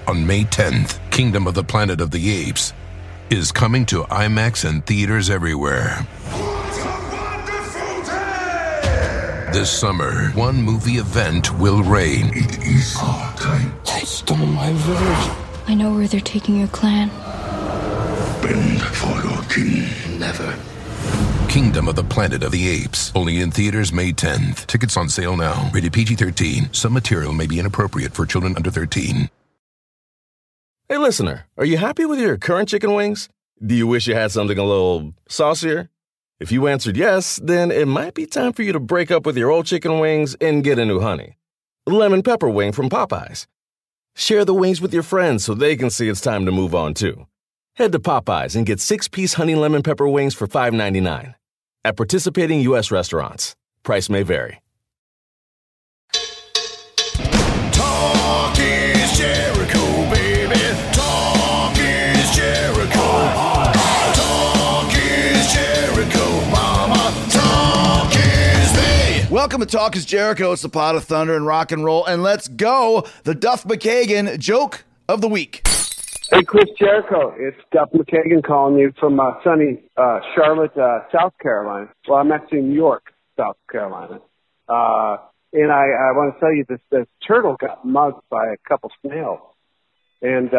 On May 10th, Kingdom of the Planet of the Apes is coming to IMAX and theaters everywhere. What a wonderful day! This summer, one movie event will reign. It is our time. They stole my village. I know where they're taking your clan. Bend for your king. Never. Kingdom of the Planet of the Apes. Only in theaters May 10th. Tickets on sale now. Rated PG-13. Some material may be inappropriate for children under 13. Hey, listener, are you happy with your current chicken wings? Do you wish you had something a little saucier? If you answered yes, then it might be time for you to break up with your old chicken wings and get a new honey. Lemon pepper wing from Popeyes. Share the wings with your friends so they can see it's time to move on, too. Head to Popeyes and get 6-piece honey lemon pepper wings for $5.99. At participating U.S. restaurants. Price may vary. Talk is Jericho, baby. Talk is Jericho. Talk is Jericho, mama. Talk is me. Welcome to Talk is Jericho. It's the pot of thunder and rock and roll. And let's go. The Duff McKagan joke of the week. Hey, Chris Jericho. It's Duff McKagan calling you from sunny Charlotte, South Carolina. Well, I'm actually in New York, South Carolina. And I want to tell you this turtle got mugged by a couple snails. And,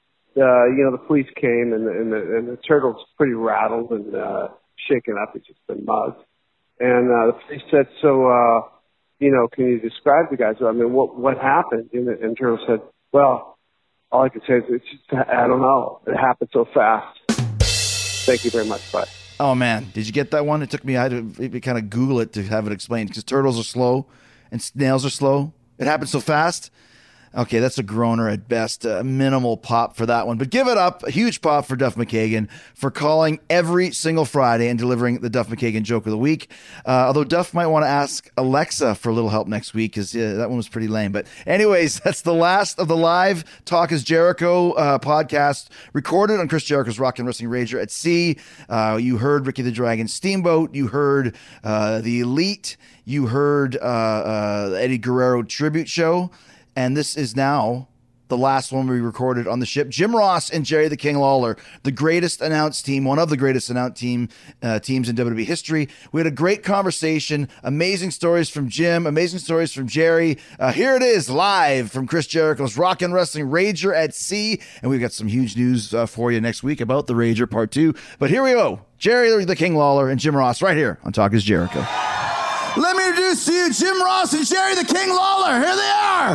the police came and the turtle's pretty rattled and shaken up. It's just been mugged. And the police said, so, can you describe the guys? I mean, what happened? And the turtle said, well, all I can say is it's just, I don't know. It happened so fast. Thank you very much. Bye. Oh, man. Did you get that one? It took me, I had to kind of Google it to have it explained because turtles are slow and snails are slow. It happened so fast. Okay, that's a groaner at best. A minimal pop for that one. But give it up. A huge pop for Duff McKagan for calling every single Friday and delivering the Duff McKagan joke of the week. Although Duff might want to ask Alexa for a little help next week because that one was pretty lame. But anyways, that's the last of the live Talk is Jericho podcast recorded on Chris Jericho's Rock and Wrestling Rager at Sea. You heard Ricky the Dragon Steamboat. You heard The Elite. You heard Eddie Guerrero Tribute Show. And this is now the last one we recorded on the ship. Jim Ross and Jerry the King Lawler, the greatest announced team, one of the greatest announced teams in WWE history. We had a great conversation, amazing stories from Jim, amazing stories from Jerry. Here it is, live from Chris Jericho's Rock and Wrestling Rager at Sea. And we've got some huge news for you next week about the Rager Part 2. But here we go. Jerry the King Lawler and Jim Ross right here on Talk is Jericho. Let me introduce to you Jim Ross and Jerry the King Lawler. Here they are.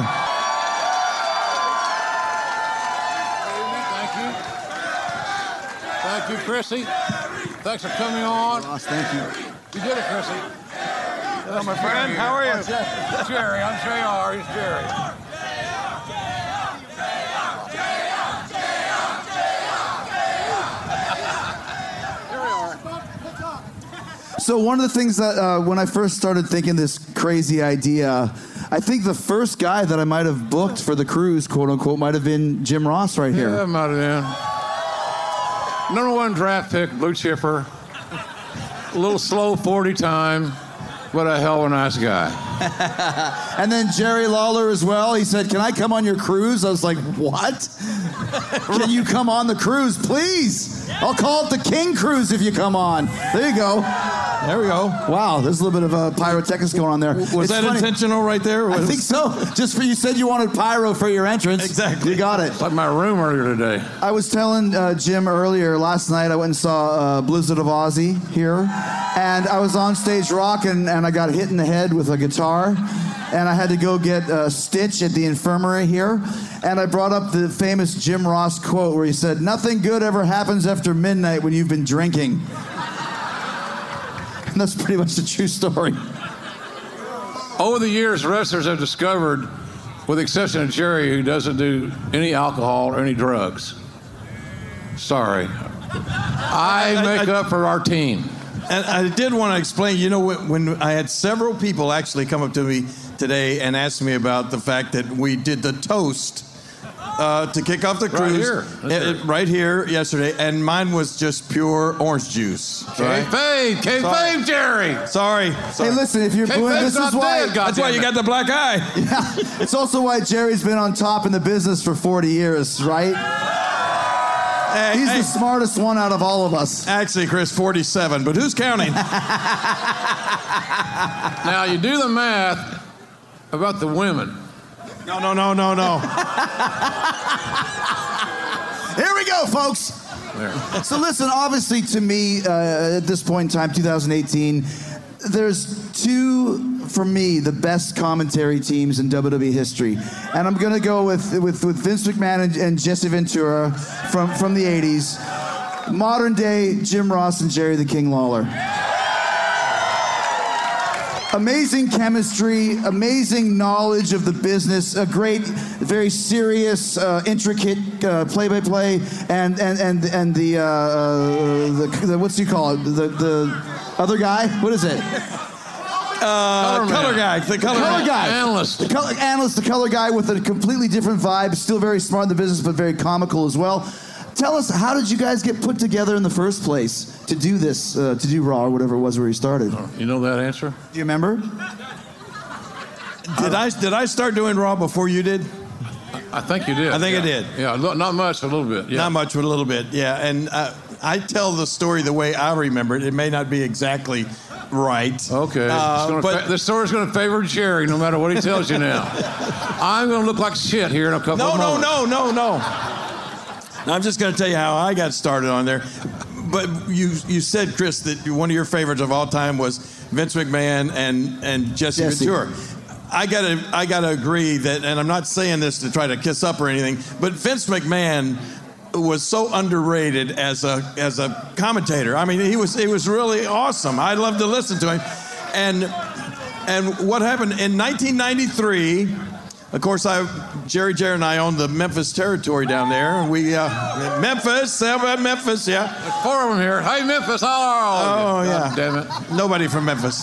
Thank you, Chrissy. Thanks for coming on. Ross, thank you. You did it, Chrissy. Hello, my friend. How are you? Jerry, I'm JR. He's Jerry. Here we are. So one of the things that when I first started thinking this crazy idea, I think the first guy that I might have booked for the cruise, quote unquote, might have been Jim Ross right here. Yeah, might have been. Number 1 draft pick, blue chipper. A little slow 40 time, but a hell of a nice guy. And then Jerry Lawler as well. He said, "Can I come on your cruise?" I was like, "What? Can you come on the cruise, please? I'll call it the King Cruise if you come on." There you go. There we go. Wow, there's a little bit of pyrotechnics going on there. Was that funny. Intentional right there? I think so. Just for you said you wanted pyro for your entrance. Exactly. You got it. Like my room earlier today. I was telling Jim earlier, last night I went and saw Blizzard of Ozzy here. And I was on stage rocking and I got hit in the head with a guitar. And I had to go get a stitch at the infirmary here. And I brought up the famous Jim Ross quote where he said, "Nothing good ever happens after midnight when you've been drinking." And that's pretty much the true story. Over the years, wrestlers have discovered, with the exception of Jerry, who doesn't do any alcohol or any drugs. Sorry. I make up for our team. And I did want to explain, when I had several people actually come up to me today and ask me about the fact that we did the toast to kick off the cruise. Right here yesterday, and mine was just pure orange juice. Kayfabe, Jerry. Sorry. Hey, listen, if you're booing, this is why. That's why you got the black eye. Yeah, it's also why Jerry's been on top in the business for 40 years, right? He's the smartest one out of all of us. Actually, Chris, 47, but who's counting? Now, you do the math about the women. No. Here we go, folks. There. So listen, obviously to me, at this point in time, 2018, there's two, for me, the best commentary teams in WWE history. And I'm going to go with Vince McMahon and Jesse Ventura from the 80s. Modern day, Jim Ross and Jerry the King Lawler. Amazing chemistry, amazing knowledge of the business, a great, very serious, intricate play-by-play, and the what's he call it? The other guy? What is it? Color guy. The color guy. Analyst. The color analyst, the color guy with a completely different vibe, still very smart in the business, but very comical as well. Tell us, how did you guys get put together in the first place to do this, to do Raw or whatever it was where you started? You know that answer? Do you remember? Did I start doing Raw before you did? I think you did. I think I did. Yeah, not much, a little bit. Yeah. Not much, but a little bit, yeah. And I tell the story the way I remember it. It may not be exactly right. Okay. But the story's going to favor Jerry no matter what he tells you now. I'm going to look like shit here in a couple of moments. No. I'm just going to tell you how I got started on there. But you said, Chris, that one of your favorites of all time was Vince McMahon and Jesse Ventura. I gotta agree that, and I'm not saying this to try to kiss up or anything, but Vince McMahon was so underrated as a commentator. I mean, he was really awesome. I loved to listen to him. And what happened in 1993? Of course, Jerry and I owned the Memphis territory down there. We Memphis, yeah. There's 4 of them here. Hey, Memphis, how are Oh, yeah. God damn it. Nobody from Memphis.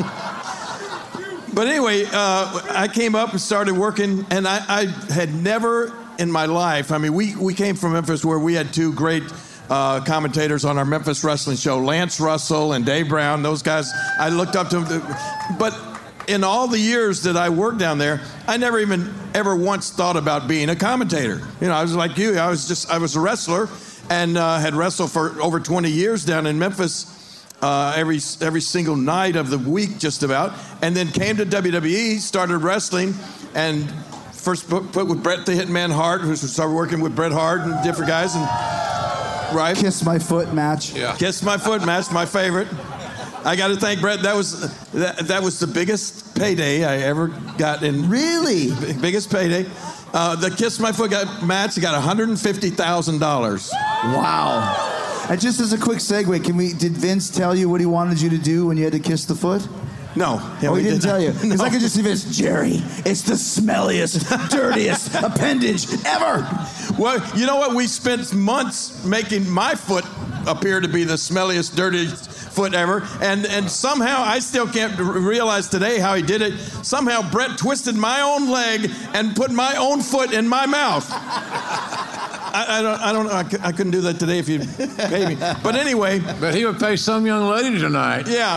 But anyway, I came up and started working, and I had never in my life, I mean, we came from Memphis where we had 2 great commentators on our Memphis wrestling show, Lance Russell and Dave Brown. Those guys, I looked up to them. But in all the years that I worked down there, I never even ever once thought about being a commentator. You know, I was like you. I was a wrestler and had wrestled for over 20 years down in Memphis every single night of the week just about. And then came to WWE, started wrestling, and first put with Bret the Hitman Hart, who started working with Bret Hart and different guys. And right, Kiss My Foot match. Yeah. Kiss My Foot match, my favorite. I got to thank Bret. That was the biggest payday I ever got in. Really? Biggest payday. The Kiss My Foot match got $150,000. Wow. And just as a quick segue, did Vince tell you what he wanted you to do when you had to kiss the foot? No. Oh, he didn't tell you? Because I could just see Vince, Jerry, it's the smelliest, dirtiest appendage ever. Well, you know what? We spent months making my foot appear to be the smelliest, dirtiest foot ever. And somehow, I still can't realize today how he did it. Somehow, Bret twisted my own leg and put my own foot in my mouth. I don't know. I couldn't do that today if you paid me. But anyway. But he would pay some young lady tonight. Yeah.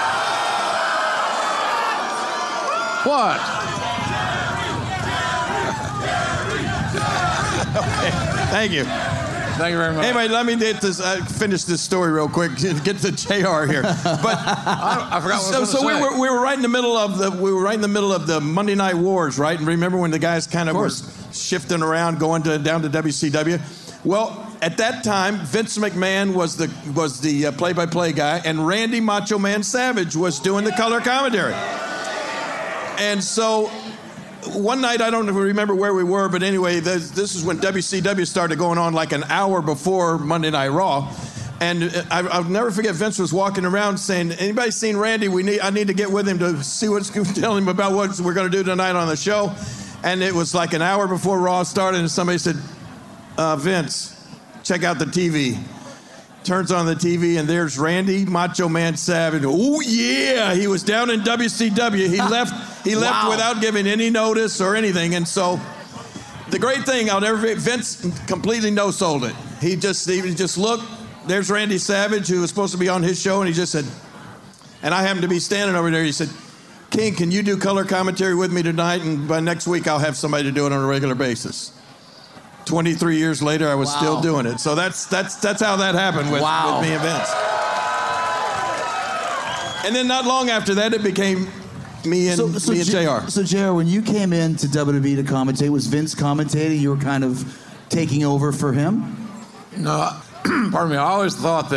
What? Okay. Thank you. Thank you very much. Anyway, let me get this, finish this story real quick. Get to JR here. But I forgot what I was so going to say. we were right in the middle of the Monday Night Wars, right? And remember when the guys kind of were shifting around, going down to WCW? Well, at that time, Vince McMahon was the play-by-play guy, and Randy Macho Man Savage was doing the color commentary. And so one night, I don't remember where we were, but anyway, this is when WCW started going on like an hour before Monday Night Raw. And I'll never forget, Vince was walking around saying, anybody seen Randy? I need to get with him to see tell him about what we're going to do tonight on the show. And it was like an hour before Raw started, and somebody said, Vince, check out the TV. Turns on the TV, and there's Randy Macho Man Savage. Oh, yeah, he was down in WCW. He left Wow. without giving any notice or anything. And so the great thing, Vince completely no-sold it. He just looked, there's Randy Savage, who was supposed to be on his show, and he just said, and I happened to be standing over there, he said, King, can you do color commentary with me tonight? And by next week, I'll have somebody to do it on a regular basis. 23 years later, I was still doing it. So that's how that happened with me and Vince. And then not long after that, it became me and JR. So JR, when you came into WWE to commentate, was Vince commentating? You were kind of taking over for him? No, pardon me. I always thought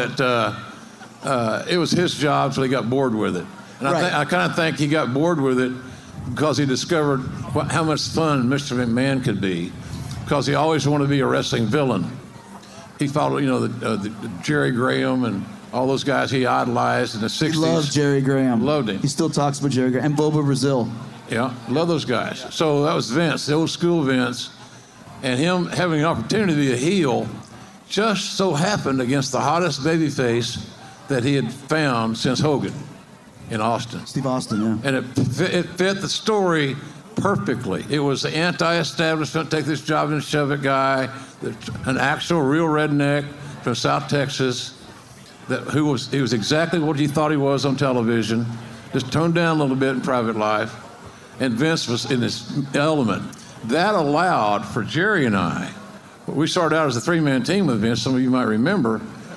that it was his job until he got bored with it. And I kind of think he got bored with it because he discovered how much fun Mr. McMahon could be, because he always wanted to be a wrestling villain. He followed, the Jerry Graham and all those guys he idolized in the 60s. He loved Jerry Graham. Loved him. He still talks about Jerry Graham. And Boba Brazil. Yeah, love those guys. So that was Vince, the old school Vince. And him having an opportunity to be a heel just so happened against the hottest babyface that he had found since Hogan in Austin. Steve Austin, yeah. And it fit the story perfectly. It was the anti-establishment, take this job and shove it guy, an actual real redneck from South Texas, he was exactly what he thought he was on television, just toned down a little bit in private life, and Vince was in his element. That allowed for Jerry and I. We started out as a three-man team with Vince, some of you might remember.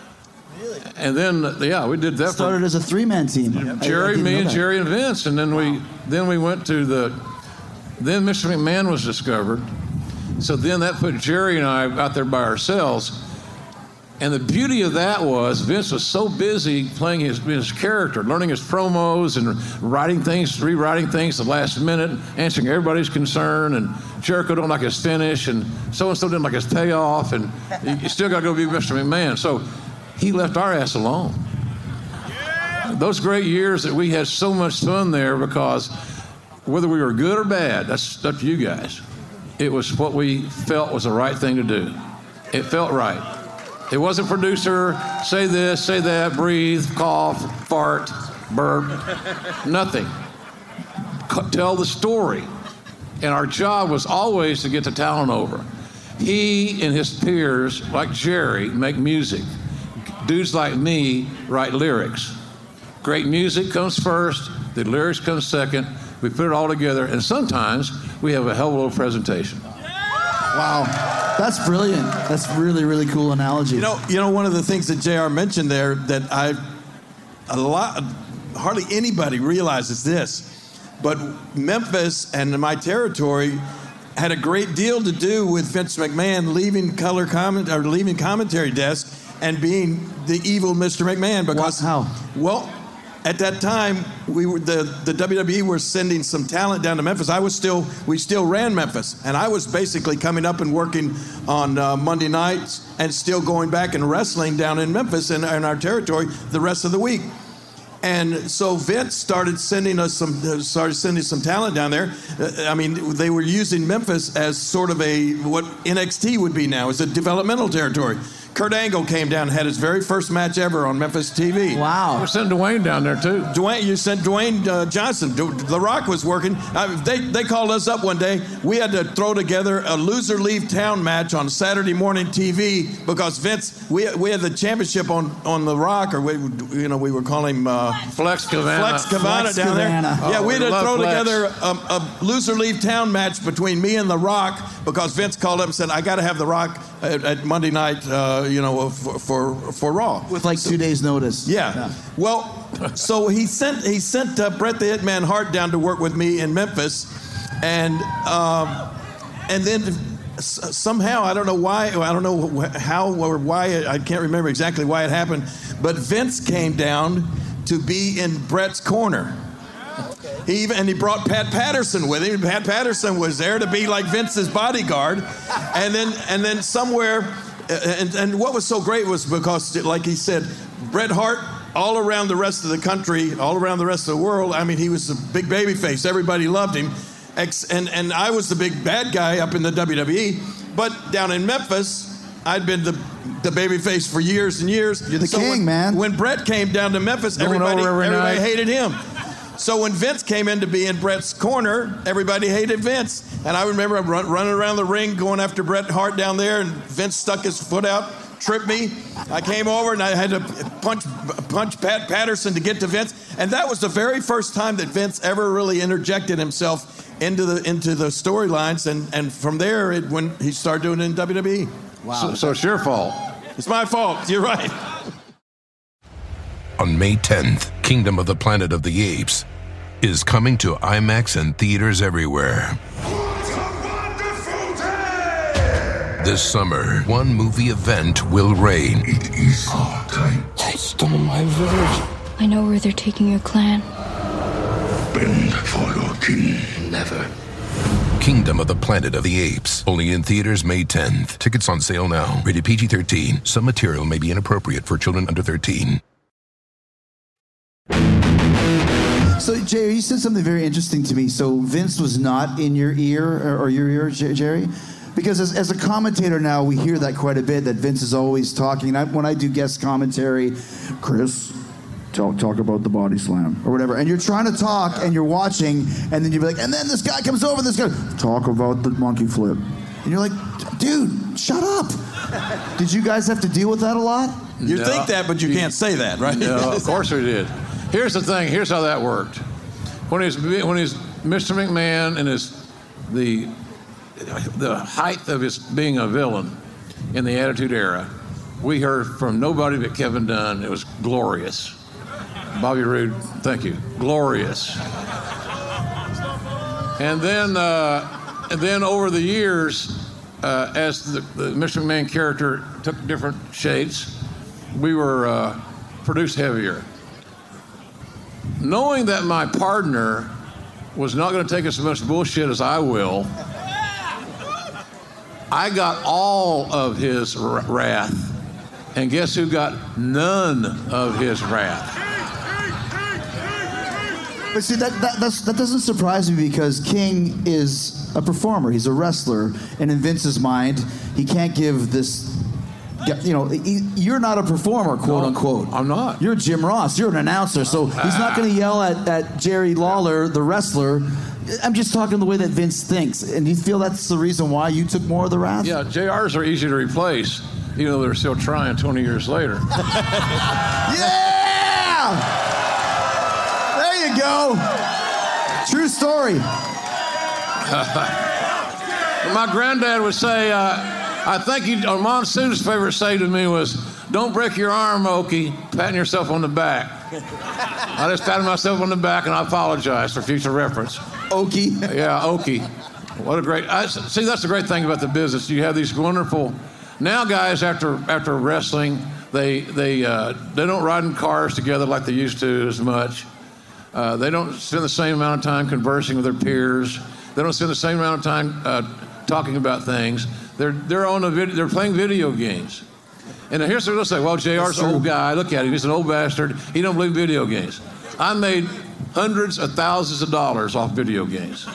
And then, we did that. Started as a three-man team. Jerry, me, and Jerry and Vince, and then we went to then Mr. McMahon was discovered. So then that put Jerry and I out there by ourselves. And the beauty of that was Vince was so busy playing his character, learning his promos and rewriting things the last minute, answering everybody's concern. And Jericho didn't like his finish, and so-and-so didn't like his payoff, and you still got to go be Mr. McMahon. So he left our ass alone. Those great years that we had so much fun there, because whether we were good or bad, that's up to you guys. It was what we felt was the right thing to do. It felt right. It wasn't producer, say this, say that, breathe, cough, fart, burp, nothing. Tell the story. And our job was always to get the talent over. He and his peers, like Jerry, make music. Dudes like me write lyrics. Great music comes first, the lyrics come second. We put it all together, and sometimes we have a hell of a little presentation. Wow, that's brilliant. That's really, really cool analogy. You know, one of the things that JR mentioned there that hardly anybody realizes this, but Memphis and my territory had a great deal to do with Vince McMahon leaving leaving commentary desk and being the evil Mr. McMahon. Because how? Well, at that time, the WWE were sending some talent down to Memphis. We still ran Memphis, and I was basically coming up and working on Monday nights and still going back and wrestling down in Memphis in our territory the rest of the week. And so Vince started sending some talent down there. They were using Memphis as sort of what NXT would be now, as a developmental territory. Kurt Angle came down and had his very first match ever on Memphis TV. Wow. We sent Dwayne down there, too. You sent Dwayne Johnson. The Rock was working. They called us up one day. We had to throw together a loser leave town match on Saturday morning TV because Vince, we had the championship on The Rock, or we were calling him Flex Cavana down there. Yeah, we had to throw Flex. together a loser leave town match between me and The Rock because Vince called up and said, I got to have The Rock at Monday night, for Raw. With 2 days notice. Yeah. Well, so he sent Bret the Hitman Hart down to work with me in Memphis, and then somehow, I don't know why, I don't know how or why, I can't remember exactly why it happened, but Vince came down to be in Bret's corner. He brought Pat Patterson with him. Pat Patterson was there to be like Vince's bodyguard, and then somewhere, and what was so great was because, like he said, Bret Hart all around the rest of the country, all around the rest of the world. I mean, he was a big baby face. Everybody loved him, and I was the big bad guy up in the WWE. But down in Memphis, I'd been the baby face for years and years. You're the king, man. When Bret came down to Memphis, everybody hated him. So when Vince came in to be in Bret's corner, everybody hated Vince. And I remember running around the ring, going after Bret Hart down there, and Vince stuck his foot out, tripped me. I came over and I had to punch Pat Patterson to get to Vince. And that was the very first time that Vince ever really interjected himself into the storylines. And from there, when he started doing it in WWE. Wow. So it's your fault. It's my fault. You're right. On May 10th, Kingdom of the Planet of the Apes is coming to IMAX and theaters everywhere. This summer, one movie event will reign. It is our time. They stole my village. I know where they're taking your clan. Bend for your king. Never. Kingdom of the Planet of the Apes. Only in theaters May 10th. Tickets on sale now. Rated PG-13. Some material may be inappropriate for children under 13. So, Jerry, you said something very interesting to me. So Vince was not in your ear or your ear, Jerry? Because as a commentator now, we hear that quite a bit, that Vince is always talking. When I do guest commentary, Chris, talk about the body slam or whatever. And you're trying to talk and you're watching, and then you'll be like, and then this guy comes over, this guy, talk about the monkey flip. And you're like, dude, shut up. Did you guys have to deal with that a lot? You think that, but you can't say that, right? No, of course we did. Here's the thing. Here's how that worked. When he's Mr. McMahon and the height of his being a villain in the Attitude Era, we heard from nobody but Kevin Dunn. It was glorious. Bobby Roode, thank you. Glorious. And then over the years, as the Mr. McMahon character took different shades, we were produced heavier. Knowing that my partner was not going to take as much bullshit as I will, I got all of his wrath. And guess who got none of his wrath? But see, that doesn't surprise me, because King is a performer. He's a wrestler. And in Vince's mind, he can't give this... you're not a performer, quote unquote. I'm not. You're Jim Ross. You're an announcer. So he's not going to yell at Jerry Lawler, the wrestler. I'm just talking the way that Vince thinks. And you feel that's the reason why you took more of the wrath? Yeah, JRs are easy to replace, even though they're still trying 20 years later. Yeah! There you go. True story. My granddad would say, I think Monsoon's favorite say to me was, "Don't break your arm, Okie," patting yourself on the back. I just patted myself on the back, and I apologize for future reference. Okie? Yeah, Okie. What a great... see, that's the great thing about the business. You have these wonderful... Now guys, after wrestling, they don't ride in cars together like they used to as much. They don't spend the same amount of time conversing with their peers. They don't spend the same amount of time talking about things. They're on they're playing video games. And here's what they'll say, well, JR's an old guy. Look at him. He's an old bastard. He don't believe video games. I made hundreds of thousands of dollars off video games.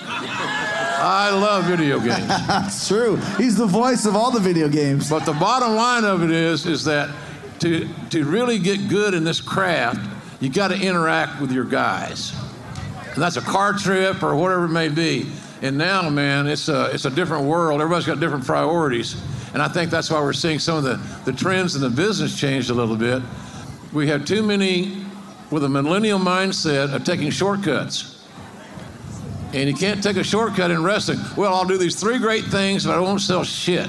I love video games. That's true. He's the voice of all the video games. But the bottom line of it is that to really get good in this craft, you got to interact with your guys. And that's a car trip or whatever it may be. And now, man, it's a different world. Everybody's got different priorities. And I think that's why we're seeing some of the trends in the business change a little bit. We have too many with a millennial mindset of taking shortcuts. And you can't take a shortcut in wrestling. Well, I'll do these 3 great things, but I won't sell shit.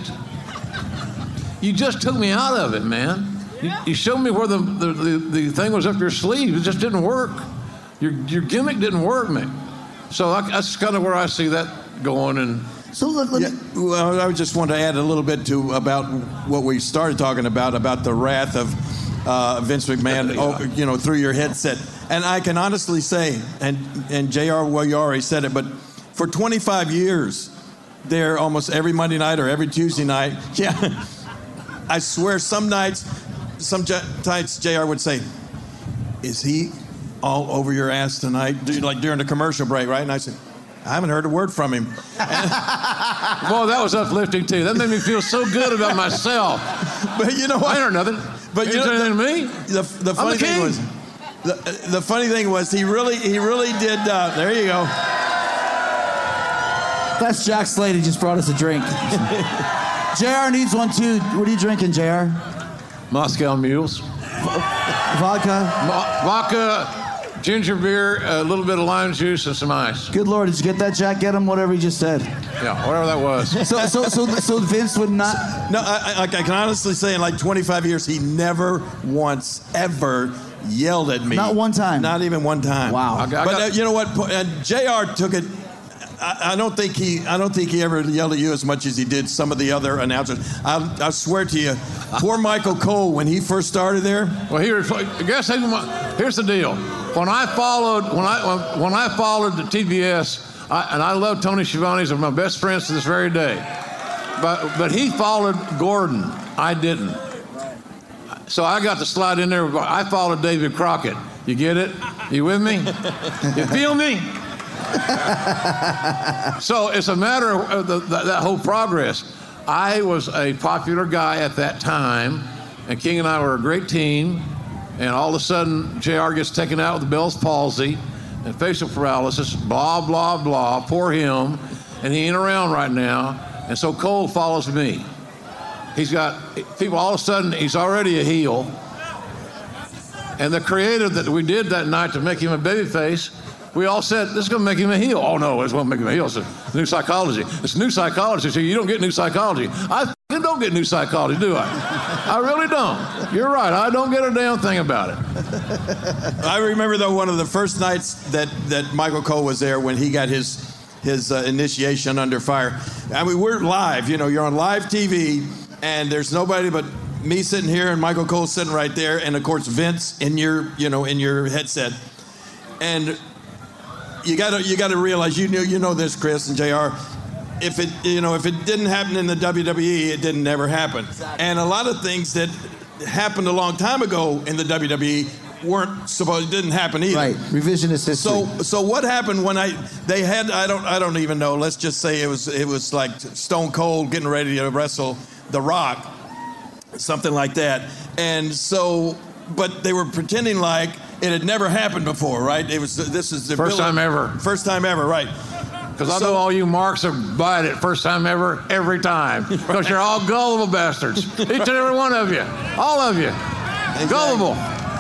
You just took me out of it, man. You showed me where the thing was up your sleeve. It just didn't work. Your gimmick didn't work, man. So that's kind of where I see that going. And so well, I just want to add a little bit about what we started talking about the wrath of Vince McMahon, through your headset. And I can honestly say, and JR, well, you already said it, but for 25 years, there almost every Monday night or every Tuesday night, yeah, I swear some nights JR would say, "Is he all over your ass tonight?" Like during the commercial break, right? And I said, "I haven't heard a word from him." Boy, that was uplifting too. That made me feel so good about myself. But you know what? I ain't heard nothing. But you know anything to me? The funny thing was, The funny thing was he really did. There you go. That's Jack Slade. He just brought us a drink. JR needs one too. What are you drinking, JR? Moscow Mules. Vodka? Vodka, ginger beer, a little bit of lime juice, and some ice. Good Lord, did you get that, Jack? Get him whatever he just said. Yeah, whatever that was. So Vince would not... No, I can honestly say in like 25 years, he never once ever yelled at me. Not one time? Not even one time. Wow. But you know what? JR took it... I don't think he ever yelled at you as much as he did some of the other announcers. I swear to you, poor Michael Cole, when he first started there. Well, here's the deal. When I followed the TBS, and I love Tony Schiavone, he's one of my best friends to this very day. But he followed Gordon. I didn't. So I got to slide in there. I followed David Crockett. You get it? You with me? You feel me? So it's a matter of that whole progress. I was a popular guy at that time, and King and I were a great team, and all of a sudden, JR gets taken out with Bell's palsy and facial paralysis, blah, blah, blah, poor him, and he ain't around right now, and so Cole follows me. He's got people, all of a sudden, he's already a heel, and the creative that we did that night to make him a babyface, we all said, this is going to make him a heel. Oh, no, it's going to make him a heel. It's new psychology. It's new psychology. So you don't get new psychology. I don't get new psychology, do I? I really don't. You're right. I don't get a damn thing about it. I remember, though, one of the first nights that Michael Cole was there when he got his initiation under fire. I mean, we're live. You know, you're on live TV, and there's nobody but me sitting here and Michael Cole sitting right there, and, of course, Vince in your headset. And... You got to realize, you know this, Chris and JR. If it didn't happen in the WWE, it didn't never happen. And a lot of things that happened a long time ago in the WWE didn't happen either. Right, revisionist history. So what happened when they had I don't even know. Let's just say it was like Stone Cold getting ready to wrestle The Rock, something like that. And so, but they were pretending like it had never happened before, right? This is the first time ever. First time ever, right? Because I know all you marks are buying it first time ever, every time. Because you're all gullible bastards. Each and every one of you. All of you. Exactly. Gullible.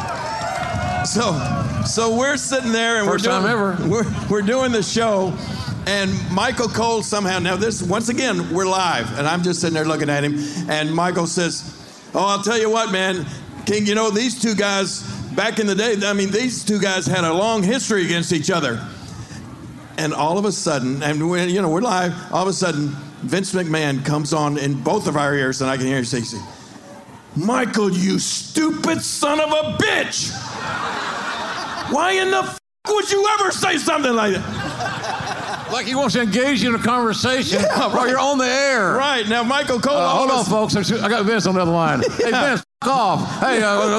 So we're sitting there and we're doing the show, and Michael Cole somehow, now this, once again, we're live, and I'm just sitting there looking at him, and Michael says, oh, I'll tell you what, man, King, you know, these two guys, back in the day, I mean, these two guys had a long history against each other. And all of a sudden, and we're live, all of a sudden, Vince McMahon comes on in both of our ears, and I can hear him say, Michael, you stupid son of a bitch! Why in the f*** would you ever say something like that? Like he wants to engage you in a conversation while you're on the air. Right, now Michael Cole... hold on, folks, I got Vince on the other line. Hey, Vince, off. Hey,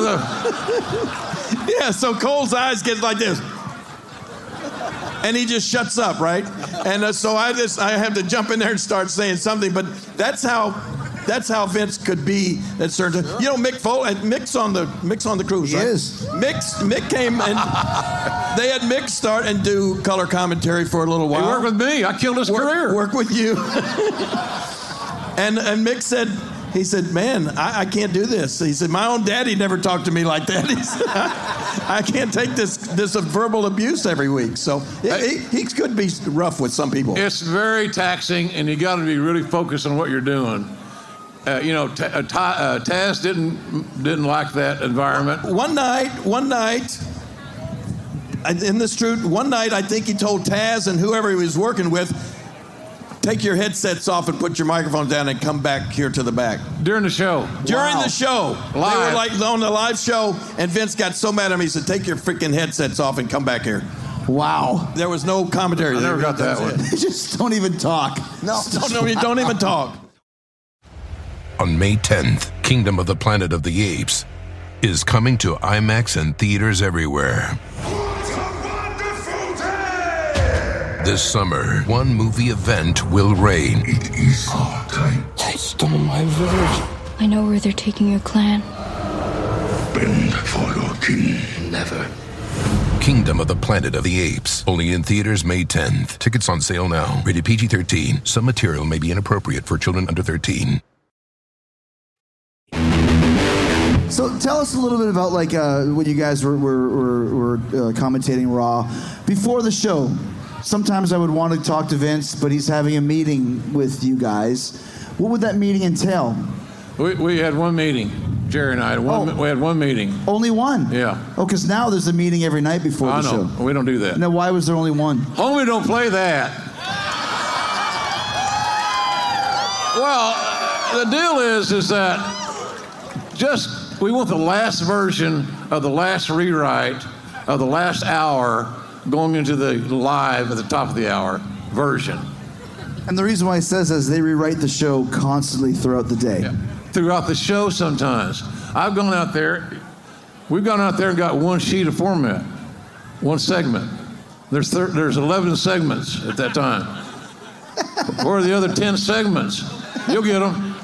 yeah, so Cole's eyes get like this. And he just shuts up, right? And so I have to jump in there and start saying something, but that's how Vince could be at certain times. You know, Mick's on the cruise, right? He is. Mick came and they had Mick start and do color commentary for a little while. He worked with me. I killed his career. Work with you. and Mick said, he said, man, I can't do this. He said, my own daddy never talked to me like that. He said, I can't take this verbal abuse every week. So he could be rough with some people. It's very taxing, and you got to be really focused on what you're doing. Taz didn't like that environment. One night, in this truth, one night I think he told Taz and whoever he was working with, take your headsets off and put your microphones down and come back here to the back. During the show. During the show. Live. They were like on the live show, and Vince got so mad at him, he said, take your freaking headsets off and come back here. Wow. There was no commentary. I never got that one. Just don't even talk. No. Don't even talk. On May 10th, Kingdom of the Planet of the Apes is coming to IMAX and theaters everywhere. This summer, one movie event will reign. It is our time. They stole my village. I know where they're taking your clan. Bend for your king. Never Kingdom of the Planet of the Apes. Only in theaters May 10th. Tickets on sale now. Rated PG-13. Some material may be inappropriate for children under 13. So tell us a little bit about like when you guys were commentating Raw before the show. Sometimes I would want to talk to Vince, but he's having a meeting with you guys. What would that meeting entail? We had one meeting, Jerry and I. We had one meeting. Only one? Yeah. Oh, because now there's a meeting every night before the show. We don't do that. Now, why was there only one? Homie, don't play that. Well, the deal is that we want the last version of the last rewrite of the last hour going into the live at the top of the hour version. And the reason why it says is they rewrite the show constantly throughout the day. Yeah. Throughout the show sometimes. We've gone out there and got one sheet of format, one segment. There's 11 segments at that time. Where are the other 10 segments? You'll get them.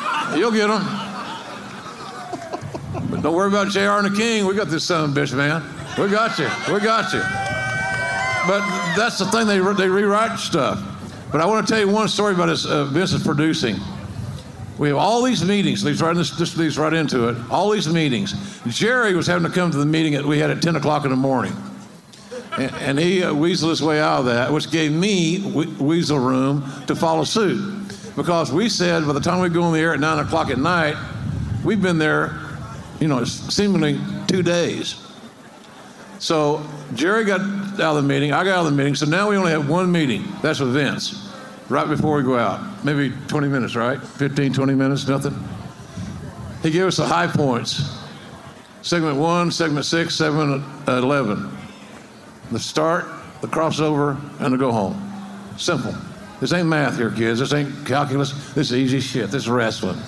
But don't worry about JR and the King. We got this son of a bitch, man. We got you. But that's the thing, they rewrite stuff. But I want to tell you one story about this Vince's producing. We have all these meetings. This leads right into it. All these meetings. Jerry was having to come to the meeting that we had at 10 o'clock in the morning. And he weaseled his way out of that, which gave me weasel room to follow suit. Because we said by the time we go on the air at 9 o'clock at night, we've been there, seemingly 2 days. So Jerry got out of the meeting, I got out of the meeting, so now we only have one meeting. That's with Vince, right before we go out. Maybe 20 minutes, right? 15, 20 minutes, nothing. He gave us the high points. Segment 1, segment 6, segment 11. The start, the crossover, and the go home. Simple. This ain't math here, kids. This ain't calculus. This is easy shit. This is wrestling.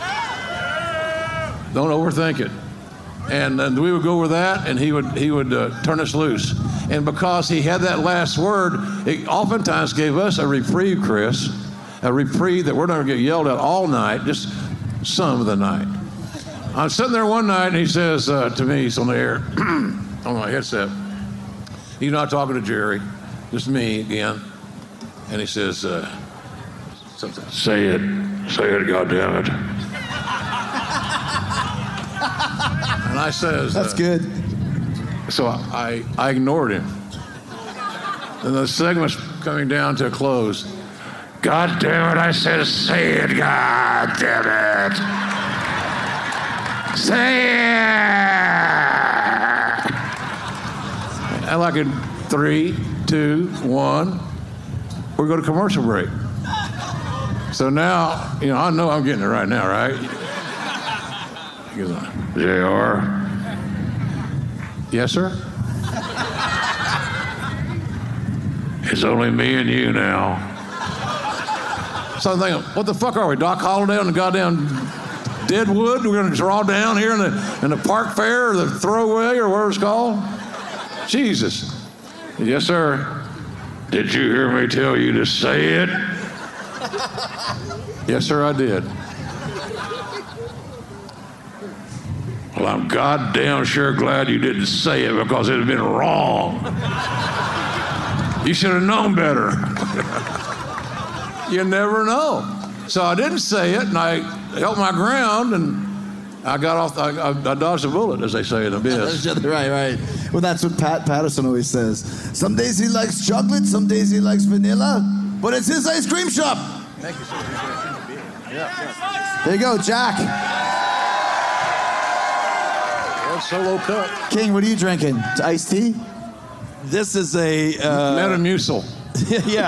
Don't overthink it. And we would go over that, and he would turn us loose. And because he had that last word, it oftentimes gave us a reprieve, Chris, a reprieve that we're not going to get yelled at all night, just some of the night. I'm sitting there one night, and he says to me, he's on the air, on my headset, he's not talking to Jerry, just me again. And he says, something, say it, goddammit. And I says, that's good. So I ignored him. And the segment's coming down to a close. God damn it, I said, say it, God damn it. Say it. And like in 3, 2, 1, we go to commercial break. So now, I know I'm getting it right now, right? He goes, JR. Yes, sir? It's only me and you now. So I'm thinking, what the fuck are we, Doc Holliday on the goddamn Deadwood? We're going to draw down here in the Park Fair or the Throwaway or whatever it's called? Jesus. Yes, sir. Did you hear me tell you to say it? Yes, sir, I did. Well, I'm goddamn sure glad you didn't say it because it would have been wrong. You should have known better. You never know. So I didn't say it, and I held my ground, and I got off. I dodged a bullet, as they say in the biz. Right. Well, that's what Pat Patterson always says. Some days he likes chocolate, some days he likes vanilla, but it's his ice cream shop. Thank you, sir. There you go, Jack. Solo cup. King, what are you drinking? Iced tea? This is a Metamucil. Yeah.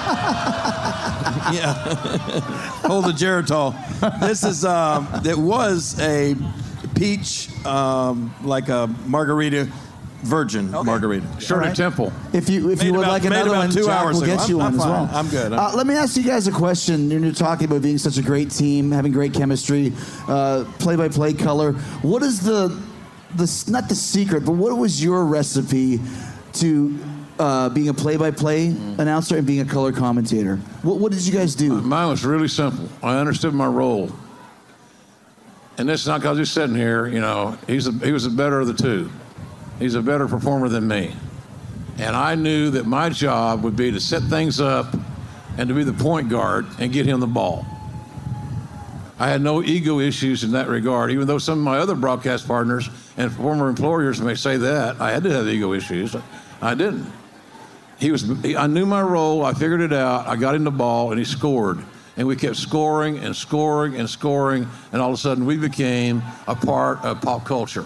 Hold the Geritol. This is it was a peach, like a margarita, virgin margarita. Shirley right. Temple. If you would like another one, 2 Jack hours will ago. get you one as well. I'm good. Let me ask you guys a question. You're talking about being such a great team, having great chemistry, play-by-play color. What is the not the secret, but what was your recipe to being a play-by-play announcer and being a color commentator? What did you guys do? Mine was really simple. I understood my role. And it's not because he's sitting here, he was the better of the two. He's a better performer than me. And I knew that my job would be to set things up and to be the point guard and get him the ball. I had no ego issues in that regard, even though some of my other broadcast partners and former employers may say that. I had to have ego issues. I didn't. I knew my role. I figured it out. I got him the ball, and he scored. And we kept scoring and scoring and scoring, and all of a sudden we became a part of pop culture.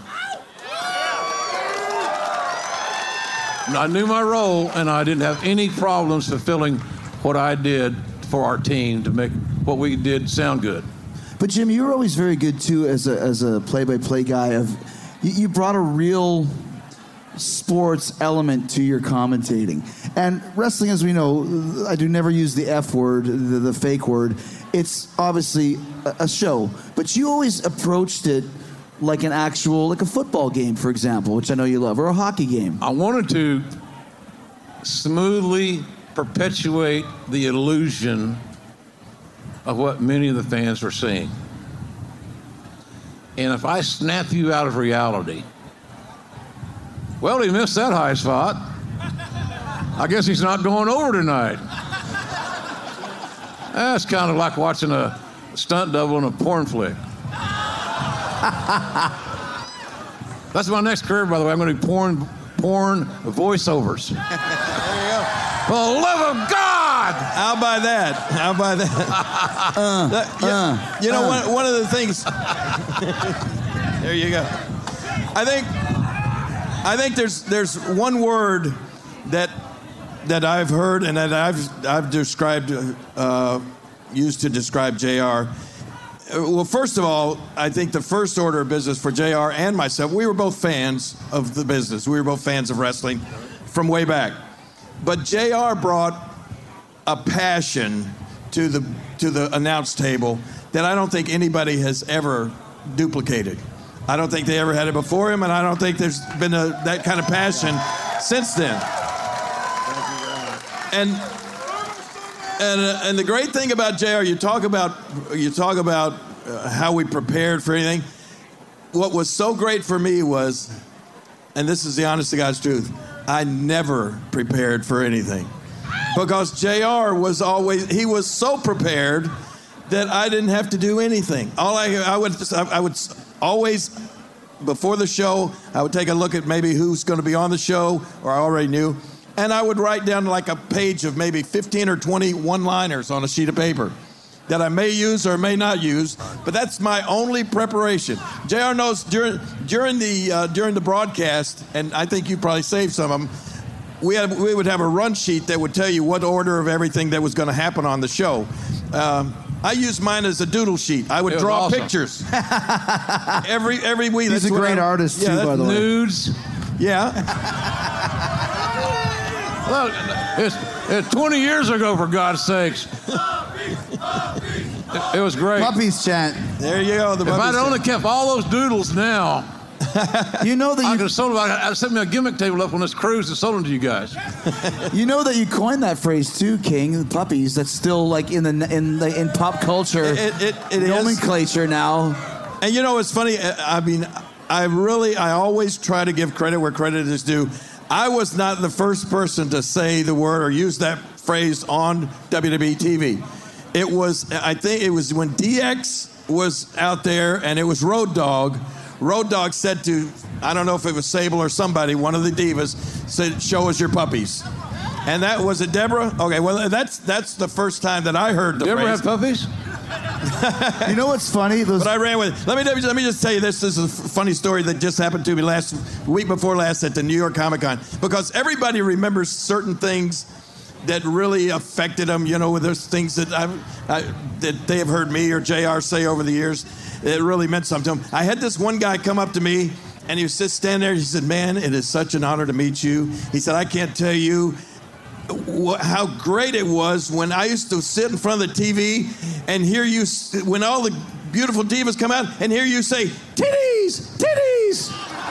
And I knew my role, and I didn't have any problems fulfilling what I did for our team to make what we did sound good. But Jim, you were always very good too as a play-by-play guy. You brought a real sports element to your commentating. And wrestling, as we know, I do never use the F word, the fake word. It's obviously a show, but you always approached it like a football game, for example, which I know you love, or a hockey game. I wanted to smoothly perpetuate the illusion of what many of the fans were seeing. And if I snap you out of reality, well, he missed that high spot. I guess he's not going over tonight. That's kind of like watching a stunt double in a porn flick. That's my next career, by the way. I'm going to do porn voiceovers. There you go. For the love of God! How about that? How about that? You know, one of the things. There you go. I think there's one word that I've heard and that I've described used to describe JR. Well, first of all, I think the first order of business for JR and myself, we were both fans of the business. We were both fans of wrestling from way back. But JR brought a passion to the announce table that I don't think anybody has ever duplicated. I don't think they ever had it before him, and I don't think there's been that kind of passion since then. And the great thing about JR, you talk about how we prepared for anything. What was so great for me was, and this is the honest to God's truth, I never prepared for anything. Because JR was so prepared that I didn't have to do anything. I would always, before the show, I would take a look at maybe who's going to be on the show, or I already knew, and I would write down like a page of maybe 15 or 20 one-liners on a sheet of paper that I may use or may not use, but that's my only preparation. JR knows during the broadcast, and I think you probably saved some of them, we would have a run sheet that would tell you what order of everything that was going to happen on the show. I used mine as a doodle sheet. I would draw pictures every week. He's a great artist too, by the way. Nudes. Yeah. Look, it's 20 years ago, for God's sakes. It was great. Puppies chant. There you go. If I'd only kept all those doodles now, you know that I could have sold them. I set me a gimmick table up on this cruise and sold them to you guys. You know that you coined that phrase too, King. Puppies. That's still like in pop culture. It nomenclature is. Now. And you know, it's funny. I mean, I always try to give credit where credit is due. I was not the first person to say the word or use that phrase on WWE TV. I think it was when DX was out there, and it was Road Dogg. Road Dogg said to, I don't know if it was Sable or somebody, one of the divas, said, "Show us your puppies." And that was it, Deborah? Okay, well, that's the first time that I heard the Deborah phrase. have puppies? You know what's funny? But I ran with it. Let me just tell you this. This is a funny story that just happened to me week before last at the New York Comic Con. Because everybody remembers certain things that really affected them. You know, there's things that that they have heard me or JR say over the years. It really meant something to them. I had this one guy come up to me, and he was just standing there. He said, "Man, it is such an honor to meet you." He said, "I can't tell you how great it was when I used to sit in front of the TV and hear you, when all the beautiful divas come out, and hear you say, 'Titties, titties.'"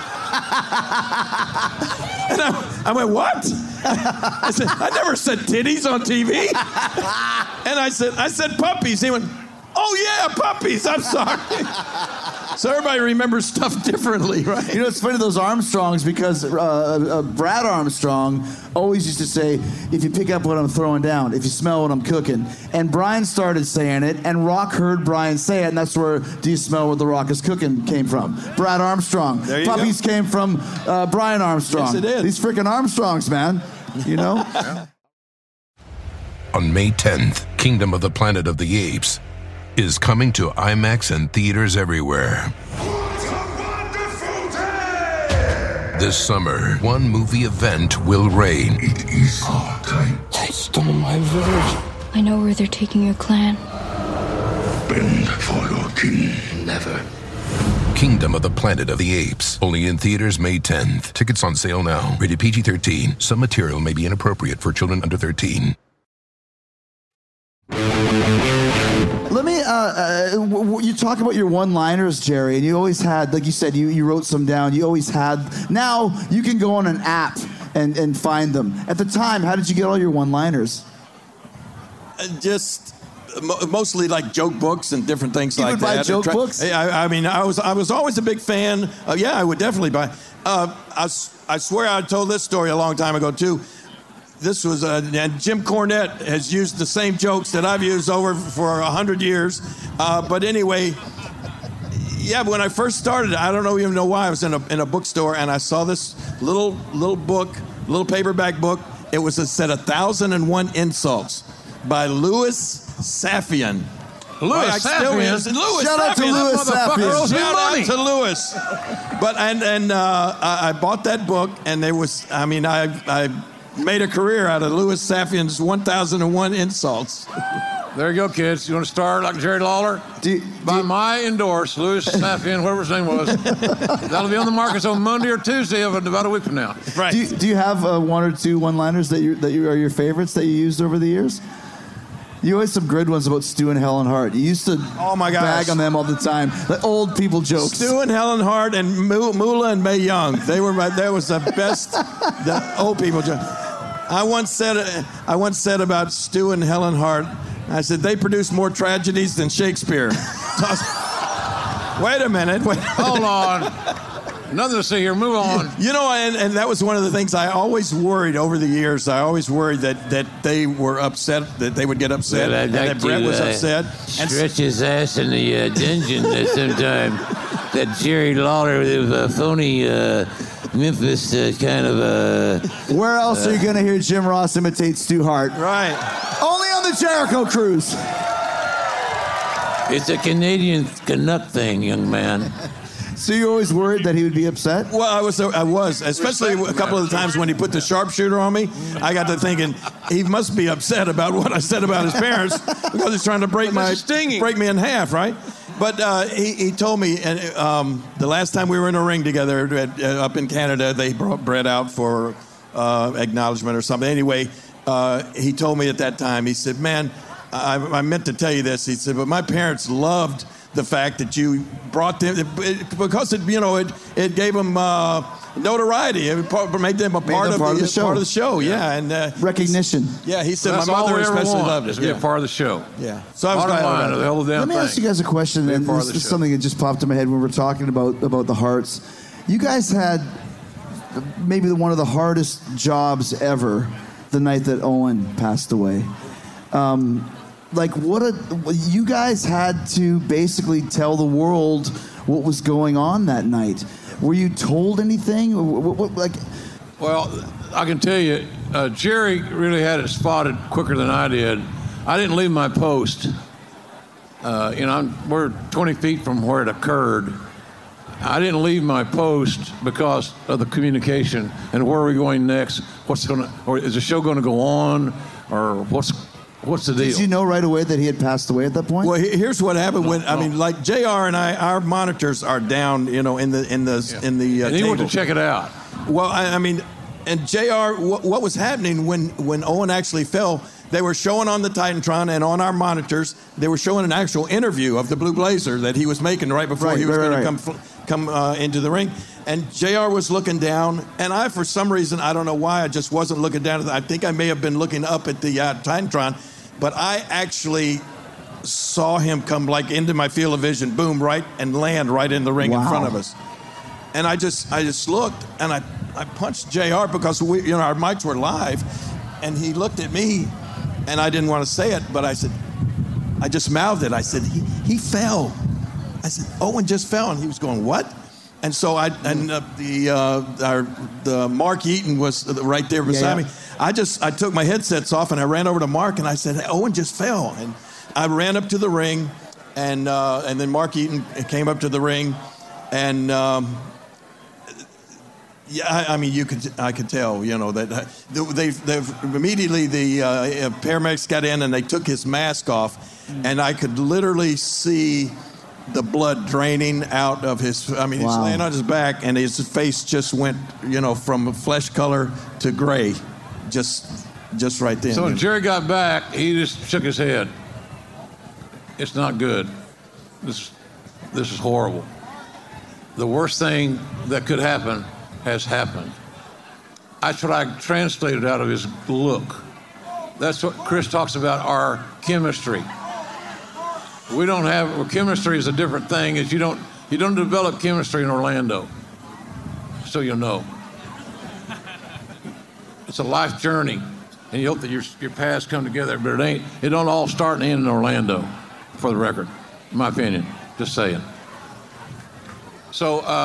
And I went, "What?" I said, "I never said titties on TV." And I said, "Puppies." He went, "Oh yeah, puppies. I'm sorry." So everybody remembers stuff differently, right? You know, it's funny, those Armstrongs, because Brad Armstrong always used to say, if you pick up what I'm throwing down, if you smell what I'm cooking. And Brian started saying it, and Rock heard Brian say it, and that's where Do You Smell What the Rock Is Cooking came from. Brad Armstrong. There you Puppies go. came from Brian Armstrong. Yes, it did. These freaking Armstrongs, man. You know? Yeah. On May 10th, Kingdom of the Planet of the Apes is coming to IMAX and theaters everywhere. This summer, one movie event will reign. It is our time. I stole my village. I know where they're taking your clan. Bend for your king. Never. Kingdom of the Planet of the Apes. Only in theaters May 10th. Tickets on sale now. Rated PG-13. Some material may be inappropriate for children under 13. Let me, you talk about your one-liners, Jerry, and you always had, like you said, you wrote some down. You always had, now you can go on an app and find them. At the time, how did you get all your one-liners? Just mostly like joke books and different things You like would that. buy joke books? I mean, I was always a big fan. Yeah, I would definitely buy. I swear I told this story a long time ago, too. This was, and Jim Cornette has used the same jokes that I've used over for 100 years. But anyway, yeah, when I first started, I don't even know why. I was in a bookstore and I saw this little book, little paperback book. It was said 1,001 Insults by Louis Saffian. Louis Saffian? Shout out to Louis Saffian. Shout out to Louis. But I bought that book, and there was, I mean, I made a career out of Louis Saffian's 1,001 Insults. There you go, kids. You want to start like Jerry Lawler? By my endorse, Louis Saffian, whatever his name was. That'll be on the markets on Monday or Tuesday of about a week from now. Right. Do you have one or two one-liners that are your favorites that you used over the years? You always some good ones about Stu and Helen Hart. You used to bag on them all the time. The old people jokes. Stu and Helen Hart and Moolah and Mae Young. That was the best the old people joke. I once said about Stu and Helen Hart, I said, they produce more tragedies than Shakespeare. Wait a minute. Hold on. Nothing to see here. Move on. You know, and that was one of the things I always worried over the years. I always worried that they were upset, that they would get upset, well, and that Brett was upset. Stretch his ass in the dungeon sometime. That Jerry Lawler was a phony Memphis kind of Where else are you going to hear Jim Ross imitate Stu Hart? Right. Only on the Jericho Cruise. It's a Canadian Canuck thing, young man. So you're always worried that he would be upset? Well, I was, especially a couple of the times when he put the sharpshooter on me. I got to thinking he must be upset about what I said about his parents because he's trying to break me in half, right? But he told me, and the last time we were in a ring together up in Canada, they brought Brett out for acknowledgement or something. Anyway, he told me at that time, he said, man, I meant to tell you this. He said, but my parents loved the fact that you brought them, because it gave them notoriety. It made them part of the show. Yeah, and recognition. He said that's my mother all we ever especially want, loved it. Is to be a part of the show. Yeah. So I was glad about it. The whole damn Let me thing. ask you guys a question, and this is something that just popped in my head when we were talking about the Hearts. You guys had maybe one of the hardest jobs ever the night that Owen passed away. You guys had to basically tell the world what was going on that night. Were you told anything? Well, I can tell you, Jerry really had it spotted quicker than I did. I didn't leave my post. We're 20 feet from where it occurred. I didn't leave my post because of the communication and where are we going next? Or is the show going to go on, or what's the deal? Did you know right away that he had passed away at that point? Well, here's what happened like JR and I, our monitors are down, in the and he table. went to check it out. Well, and JR, what was happening when Owen actually fell? They were showing on the Titantron and on our monitors. They were showing an actual interview of the Blue Blazer that he was making right before he was going to come into the ring. And JR was looking down, and I, for some reason, I don't know why, I just wasn't looking down. I think I may have been looking up at the Titantron, but I actually saw him come like into my field of vision, boom, right, and land right in the ring in front of us. And I just looked, and I punched JR because our mics were live, and he looked at me, and I didn't want to say it, but I just mouthed it. I said, he fell. I said, Owen just fell, and he was going, what? And so the Mark Eaton was right there beside me. I took my headsets off, and I ran over to Mark, and I said, hey, Owen just fell. And I ran up to the ring, and then Mark Eaton came up to the ring, and I could tell, that they immediately the paramedics got in and they took his mask off, and I could literally see the blood draining out of his. He's laying on his back, and his face just went, from flesh color to gray, just right then. So when Jerry got back, he just shook his head. It's not good. This is horrible. The worst thing that could happen has happened. That's what I translated out of his look. That's what Chris talks about, our chemistry. Chemistry is a different thing. You don't develop chemistry in Orlando. So you'll know. It's a life journey, and you hope that your paths come together, but it don't all start and end in Orlando, for the record, in my opinion. Just saying. So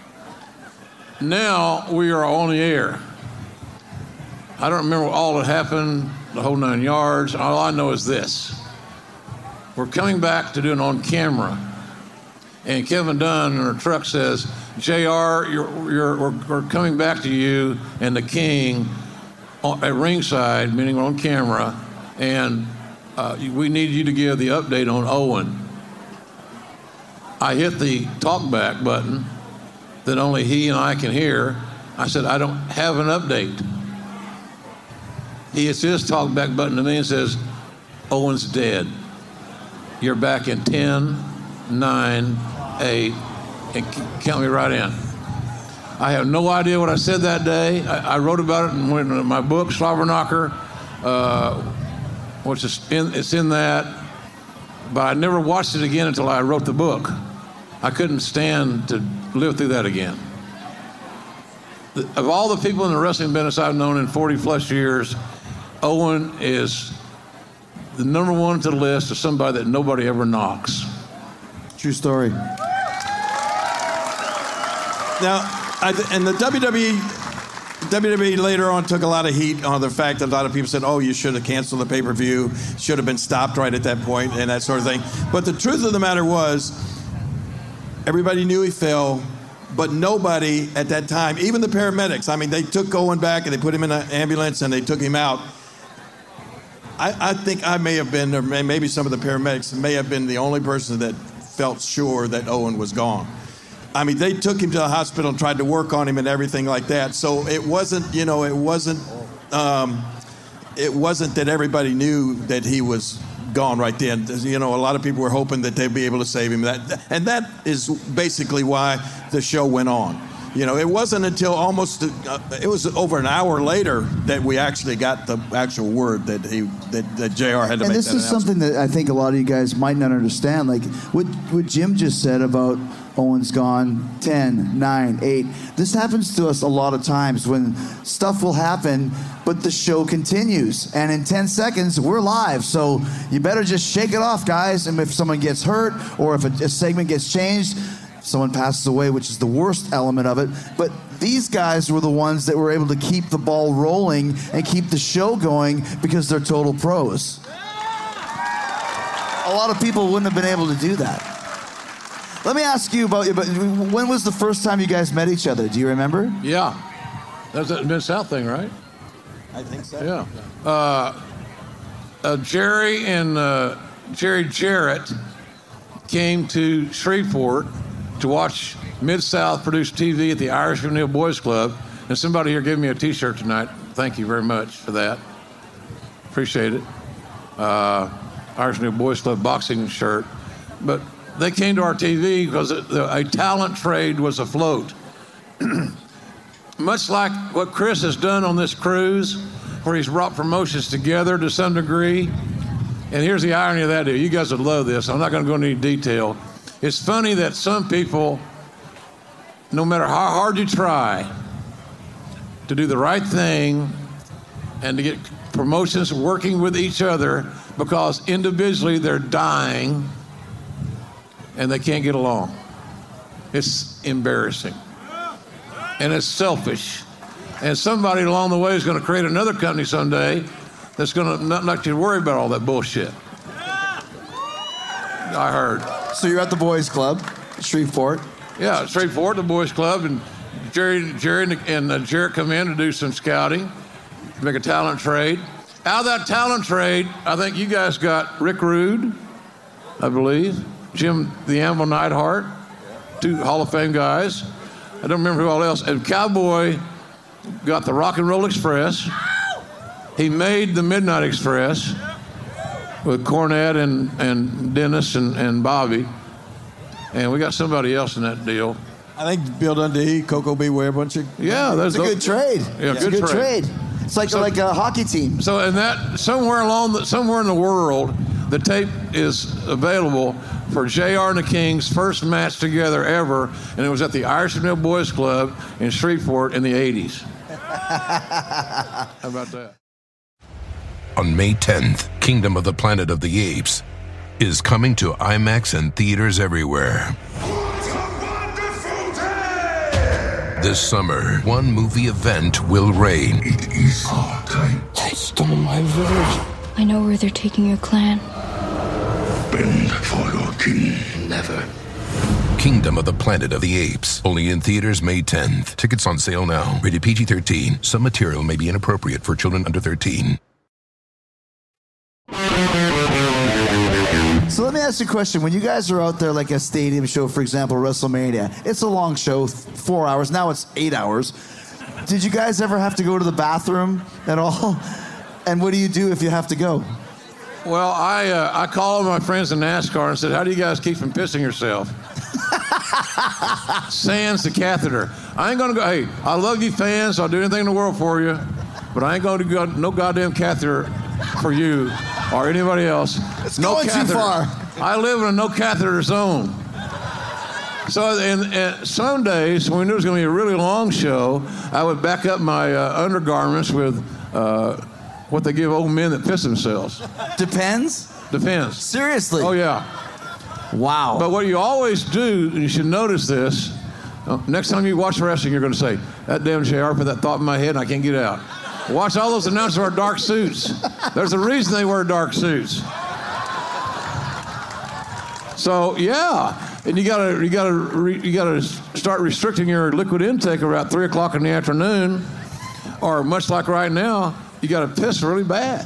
now we are on the air. I don't remember all that happened, the whole 9 yards. All I know is this. We're coming back to do it on camera. And Kevin Dunn in our truck says, JR, we're coming back to you and the King at ringside, meaning on camera, and we need you to give the update on Owen. I hit the talkback button that only he and I can hear. I said, I don't have an update. He hits his talkback button to me and says, Owen's dead. You're back in 10, 9, 8, and count me right in. I have no idea what I said that day. I wrote about it in my book, Slobberknocker, which it's in that, but I never watched it again until I wrote the book. I couldn't stand to live through that again. Of all the people in the wrestling business I've known in 40 plus years, Owen is the number one to the list of somebody that nobody ever knocks. True story. Now, and the WWE later on took a lot of heat on the fact that a lot of people said, oh, you should have canceled the pay-per-view, should have been stopped right at that point, and that sort of thing. But the truth of the matter was, everybody knew he fell, but nobody at that time, even the paramedics, they took Owen back and they put him in an ambulance and they took him out. I think I may have been, or maybe some of the paramedics may have been the only person that felt sure that Owen was gone. They took him to the hospital and tried to work on him and everything like that. So it wasn't, it wasn't that everybody knew that he was gone right then. A lot of people were hoping that they'd be able to save him. And that is basically why the show went on. It wasn't until almost, it was over an hour later that we actually got the actual word that JR had to make that announcement. And this is something that I think a lot of you guys might not understand. Like what Jim just said about Owen's gone, 10, 9, 8. This happens to us a lot of times when stuff will happen, but the show continues. And in 10 seconds, we're live. So you better just shake it off, guys. And if someone gets hurt or if a segment gets changed, someone passes away, which is the worst element of it. But these guys were the ones that were able to keep the ball rolling and keep the show going because they're total pros. A lot of people wouldn't have been able to do that. Let me ask you about, when was the first time you guys met each other? Do you remember? Yeah. That was that Mid-South thing, right? I think so. Yeah. Jerry and Jerry Jarrett came to Shreveport to watch Mid-South produce TV at the Irish O'Neill Boys Club. And somebody here gave me a T-shirt tonight. Thank you very much for that. Appreciate it. Irish O'Neill Boys Club boxing shirt. But they came to our TV because a talent trade was afloat. Much like what Chris has done on this cruise, where he's brought promotions together to some degree, And here's the irony of that deal. You guys would love this. I'm not going to go into any detail. It's funny that some people, no matter how hard you try to do the right thing and to get promotions working with each other, because individually they're dying and they can't get along. It's embarrassing. And it's selfish. And somebody along the way is going to create another company someday that's going to not let you worry about all that bullshit. I heard. So you're at the Boys Club, Shreveport. Yeah, Shreveport, the Boys Club, and Jerry and Jarrett come in to do some scouting, make a talent trade. Out of that talent trade, I think you guys got Rick Rude, I believe, Jim the Anvil Neidhart, 2 Hall of Fame guys. I don't remember who all else. And Cowboy got the Rock and Roll Express. He made the Midnight Express with Cornette and Dennis and Bobby. And we got somebody else in that deal. I think Bill Dundee, Coco Beware, a bunch of... Yeah, that's a good trade. Yeah, it's a good trade. It's like a hockey team. So, and that somewhere in the world, the tape is available for JR and the Kings' first match together ever, and it was at the Irish Mill Boys Club in Shreveport in the 80s. How about that? On May 10th, Kingdom of the Planet of the Apes is coming to IMAX and theaters everywhere. This summer, one movie event will reign. It is our time. They stole my village. I know where they're taking your clan. Bend for your king. Never. Kingdom of the Planet of the Apes. Only in theaters May 10th. Tickets on sale now. Rated PG-13. Some material may be inappropriate for children under 13. So let me ask you a question. When you guys are out there like a stadium show, for example, WrestleMania, it's a long show, 4 hours. Now it's 8 hours. Did you guys ever have to go to the bathroom at all? And what do you do if you have to go? Well, I called my friends in NASCAR and said, how do you guys keep from pissing yourself? Sans the catheter. I ain't going to go, hey, I love you fans. I'll do anything in the world for you. But I ain't going to go no goddamn catheter for you or anybody else. It's no going catheter. Too far. I live in a no catheter zone. So and some days, when we knew it was going to be a really long show, I would back up my undergarments with what they give old men that piss themselves. Depends? Depends. Seriously? Oh, yeah. Wow. But what you always do, and you should notice this, next time you watch wrestling, you're going to say, that damn JR put that thought in my head and I can't get it out. Watch all those announcers wear dark suits. There's a reason they wear dark suits. So, yeah. And you gotta start restricting your liquid intake around 3 o'clock in the afternoon, or much like right now, you gotta piss really bad.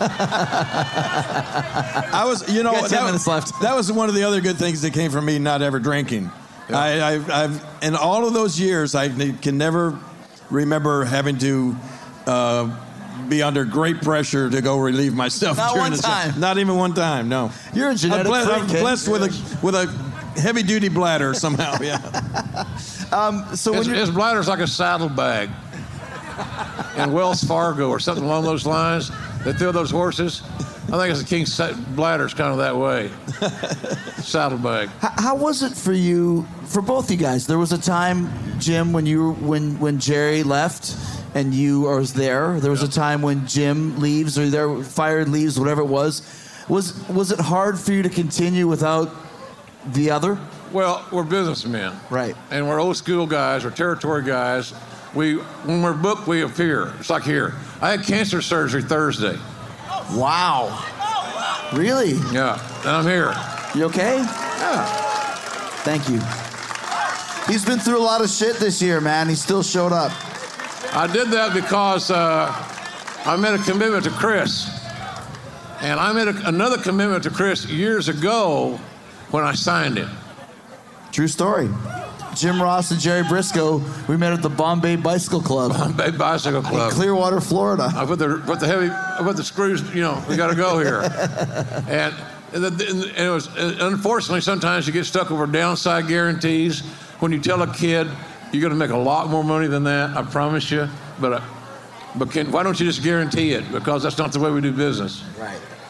I was, you know, 10 minutes left. That was one of the other good things that came from me not ever drinking. Yeah. I've in all of those years, I can never remember having to be under great pressure to go relieve myself. Not during one time. Not even one time. No. You're a genetic I'm freak, blessed with a heavy-duty bladder somehow. Yeah. So his bladder's like a saddlebag in Wells Fargo or something along those lines. They throw those horses. I think it's the king's bladder's kind of that way. Saddlebag. How was it for you, for both you guys? There was a time, Jim, when Jerry left and you was there. There was a time when Jim leaves or fired leaves, whatever it was. Was it hard for you to continue without the other? Well, we're businessmen. Right. And we're old school guys, we're territory guys. When we're booked, we appear. It's like here. I had cancer surgery Thursday. Wow. Really? Yeah. And I'm here. You okay? Yeah. Thank you. He's been through a lot of shit this year, man. He still showed up. I did that because I made a commitment to Chris. And I made another commitment to Chris years ago when I signed him. True story. Jim Ross and Jerry Briscoe, we met at the Bombay Bicycle Club. Bombay Bicycle Club. In Clearwater, Florida. I put the screws, we got to go here. And it was, unfortunately, sometimes you get stuck over downside guarantees. When you tell a kid, you're going to make a lot more money than that, I promise you. But why don't you just guarantee it? Because that's not the way we do business. Right.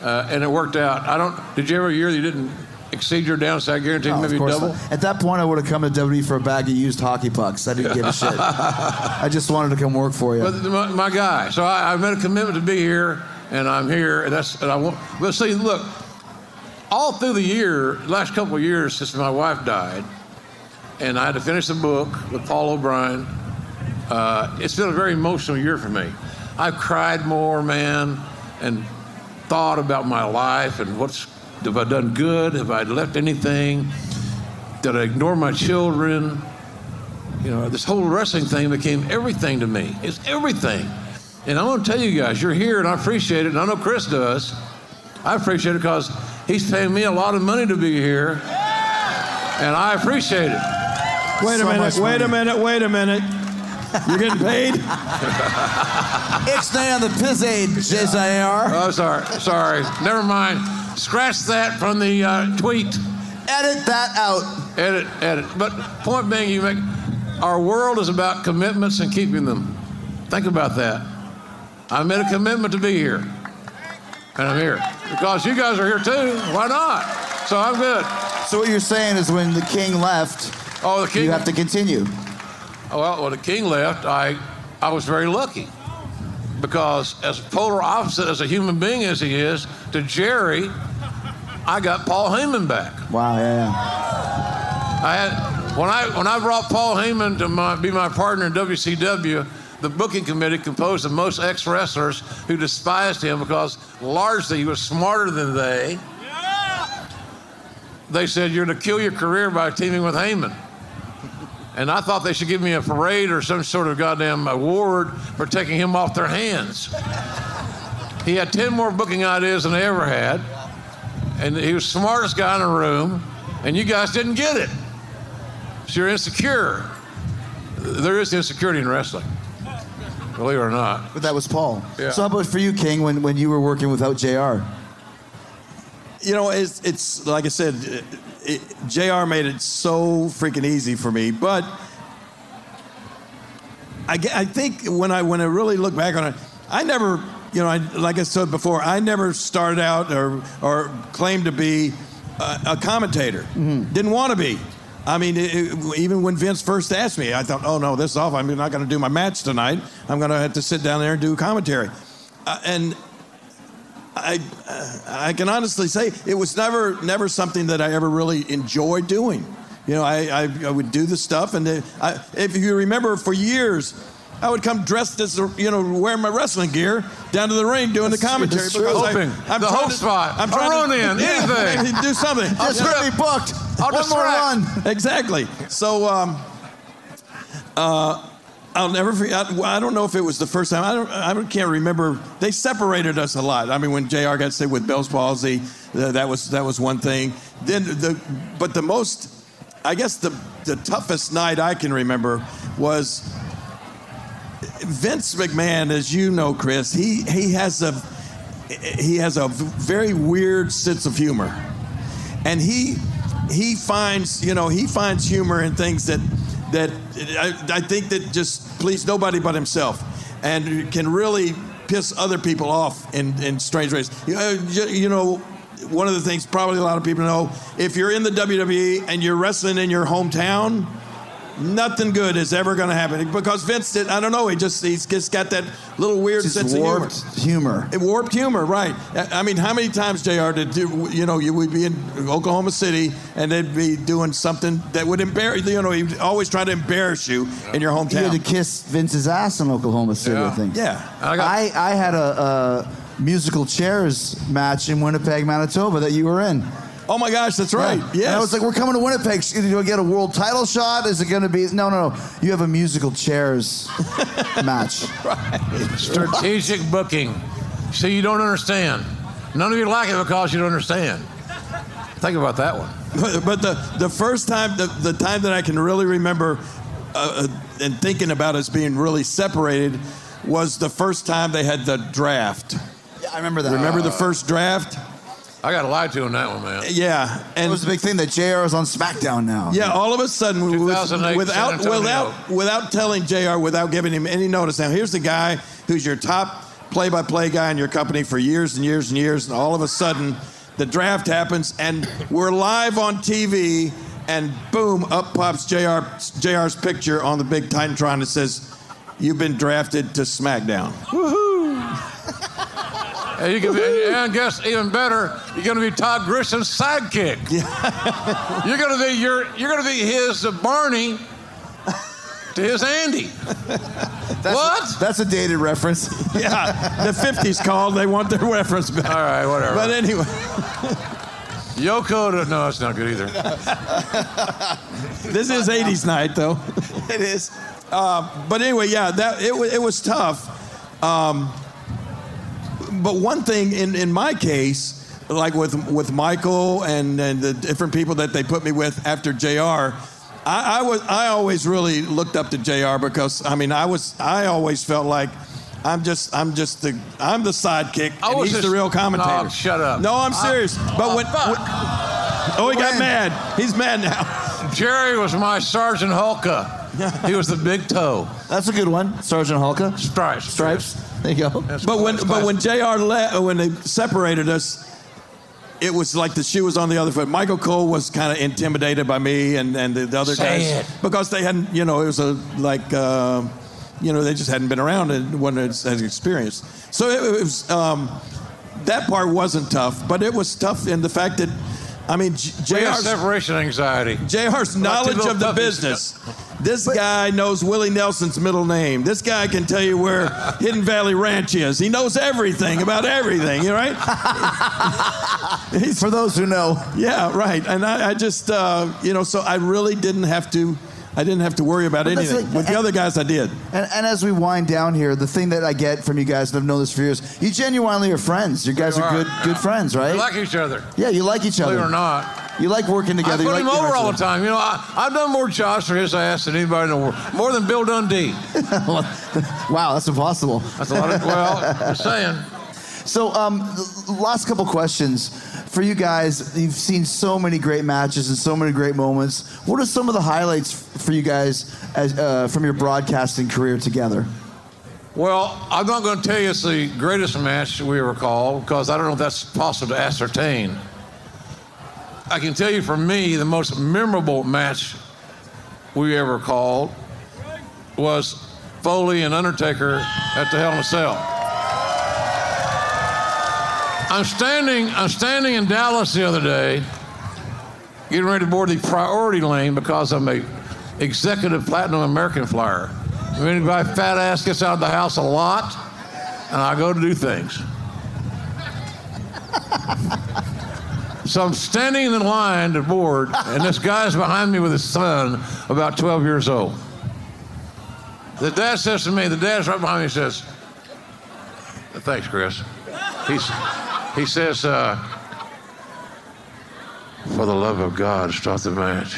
and it worked out. Did you ever year you didn't exceed your downside guarantee, No, maybe of course double? not. At that point, I would have come to WWE for a bag of used hockey pucks. I didn't give a shit. I just wanted to come work for you. But my guy. So I made a commitment to be here, and I'm here. And I want. But see, look, all through the year, last couple of years since my wife died, and I had to finish the book with Paul O'Brien. It's been a very emotional year for me. I've cried more, man, and thought about my life and have I done good? Have I left anything? Did I ignore my children? You know, this whole wrestling thing became everything to me. It's everything. And I want to tell you guys, you're here and I appreciate it, and I know Chris does. I appreciate it because he's paying me a lot of money to be here, and I appreciate it. Wait a minute. You're getting paid? Ixnay on the piss aid, JSIR. Oh, sorry. Never mind. Scratch that from the tweet. Edit that out. Edit. But point being, our world is about commitments and keeping them. Think about that. I made a commitment to be here, and I'm here because you guys are here too. Why not? So I'm good. So what you're saying is, when the king left, you have to continue. Well, when the king left, I was very lucky because as polar opposite as a human being as he is to Jerry, I got Paul Heyman back. Wow, yeah. When I brought Paul Heyman to be my partner in WCW, the booking committee, composed of most ex-wrestlers who despised him because largely he was smarter than they. They said, "You're to kill your career by teaming with Heyman." And I thought they should give me a parade or some sort of goddamn award for taking him off their hands. He had 10 more booking ideas than they ever had. And he was the smartest guy in the room. And you guys didn't get it. So you're insecure. There is insecurity in wrestling, believe it or not. But that was Paul. Yeah. So how about for you, King, when you were working without JR? You know, it's like I said, JR made it so freaking easy for me. But I think when I really look back on it, I never, like I said before, I never started out or claimed to be a commentator. Mm-hmm. Didn't want to be. I mean, even when Vince first asked me, I thought, oh no, this is off. I'm not going to do my match tonight. I'm going to have to sit down there and do commentary. And I can honestly say it was never something that I ever really enjoyed doing. You know, I would do the stuff, and if you remember, for years, I would come dressed as, wearing my wrestling gear down to the ring doing the commentary. I'm the hope spot. I'm trying to anything. Do something. Just get me booked. I'll just run. Exactly. So I'll never forget. I don't know if it was the first time. I can't remember. They separated us a lot. I mean, when JR got sick with Bell's palsy, that was one thing. Then but the most, I guess the toughest night I can remember was Vince McMahon, as you know, Chris. He has a very weird sense of humor, and he finds humor in things that I think that just please nobody but himself, and can really piss other people off in strange ways. One of the things probably a lot of people know, if you're in the WWE and you're wrestling in your hometown, nothing good is ever going to happen, because Vince did. I don't know. He's just got that little weird sense of humor. Warped humor, right? I mean, how many times, JR, you would be in Oklahoma City and they'd be doing something that would embarrass. He'd always try to embarrass you in your hometown. You had to kiss Vince's ass in Oklahoma City, I think. Yeah. I had a musical chairs match in Winnipeg, Manitoba that you were in. Oh my gosh, that's right. Yeah. Yes. And I was like, we're coming to Winnipeg. Do I get a world title shot? Is it going to be? No. You have a musical chairs match. Right. Strategic booking. See, you don't understand. None of you like it because you don't understand. Think about that one. But the first time, the time that I can really remember and thinking about us being really separated was the first time they had the draft. Yeah, I remember that. Remember the first draft? I got lied to on that one, man. Yeah, and it was a big thing that JR is on SmackDown now. Yeah, all of a sudden, 2008, without telling JR, without giving him any notice. Now, here's the guy who's your top play-by-play guy in your company for years and years and years, and all of a sudden, the draft happens, and we're live on TV, and boom, up pops JR's picture on the big Titantron that says, "You've been drafted to SmackDown." Woohoo! And guess even better, you're going to be Todd Grisham's sidekick. Yeah. You're going to be his Barney to his Andy. What? That's a dated reference. Yeah, the 50s called. They want their reference back. All right, whatever. But anyway. Yoko, no, that's not good either. This is 80s night, though. It is. But anyway, yeah, it was tough. But one thing in my case, like with Michael and the different people that they put me with after JR, I always really looked up to JR because I always felt like I'm the sidekick and he's the real commentator. No, shut up. No, I'm serious. But he got mad. He's mad now. Jerry was my Sergeant Hulka. He was the big toe. That's a good one, Sergeant Hulka. Stripes. There you go. But when JR when they separated us, it was like the shoe was on the other foot. Michael Cole was kind of intimidated by me and the other guys because they hadn't, it was they just hadn't been around and wasn't as experienced. So it was that part wasn't tough, but it was tough in the fact that JR's separation anxiety. JR's knowledge of the business. This guy knows Willie Nelson's middle name. This guy can tell you where Hidden Valley Ranch is. He knows everything about everything, right? For those who know. Yeah, right. And I just, so I really didn't have to worry about anything. With the other guys, I did. And as we wind down here, the thing that I get from you guys, and I've known this for years, you genuinely are friends. You guys are good friends, right? We like each other. Yeah, you like each other. Believe it or not. You like working together. I put him over all the time. I've done more jobs for his ass than anybody in the world. More than Bill Dundee. Wow, that's impossible. That's a lot of, just saying. So, last couple questions. For you guys, you've seen so many great matches and so many great moments. What are some of the highlights for you guys from your broadcasting career together? Well, I'm not going to tell you it's the greatest match we ever called because I don't know if that's possible to ascertain. I can tell you for me, the most memorable match we ever called was Foley and Undertaker at the Hell in a Cell. I'm standing in Dallas the other day, getting ready to board the priority lane because I'm a executive platinum American flyer. My fat ass gets out of the house a lot, and I go to do things. So I'm standing in the line to board, and this guy's behind me with his son, about 12 years old. The dad's right behind me, says, "Thanks, Chris." He says, "For the love of God, start the match."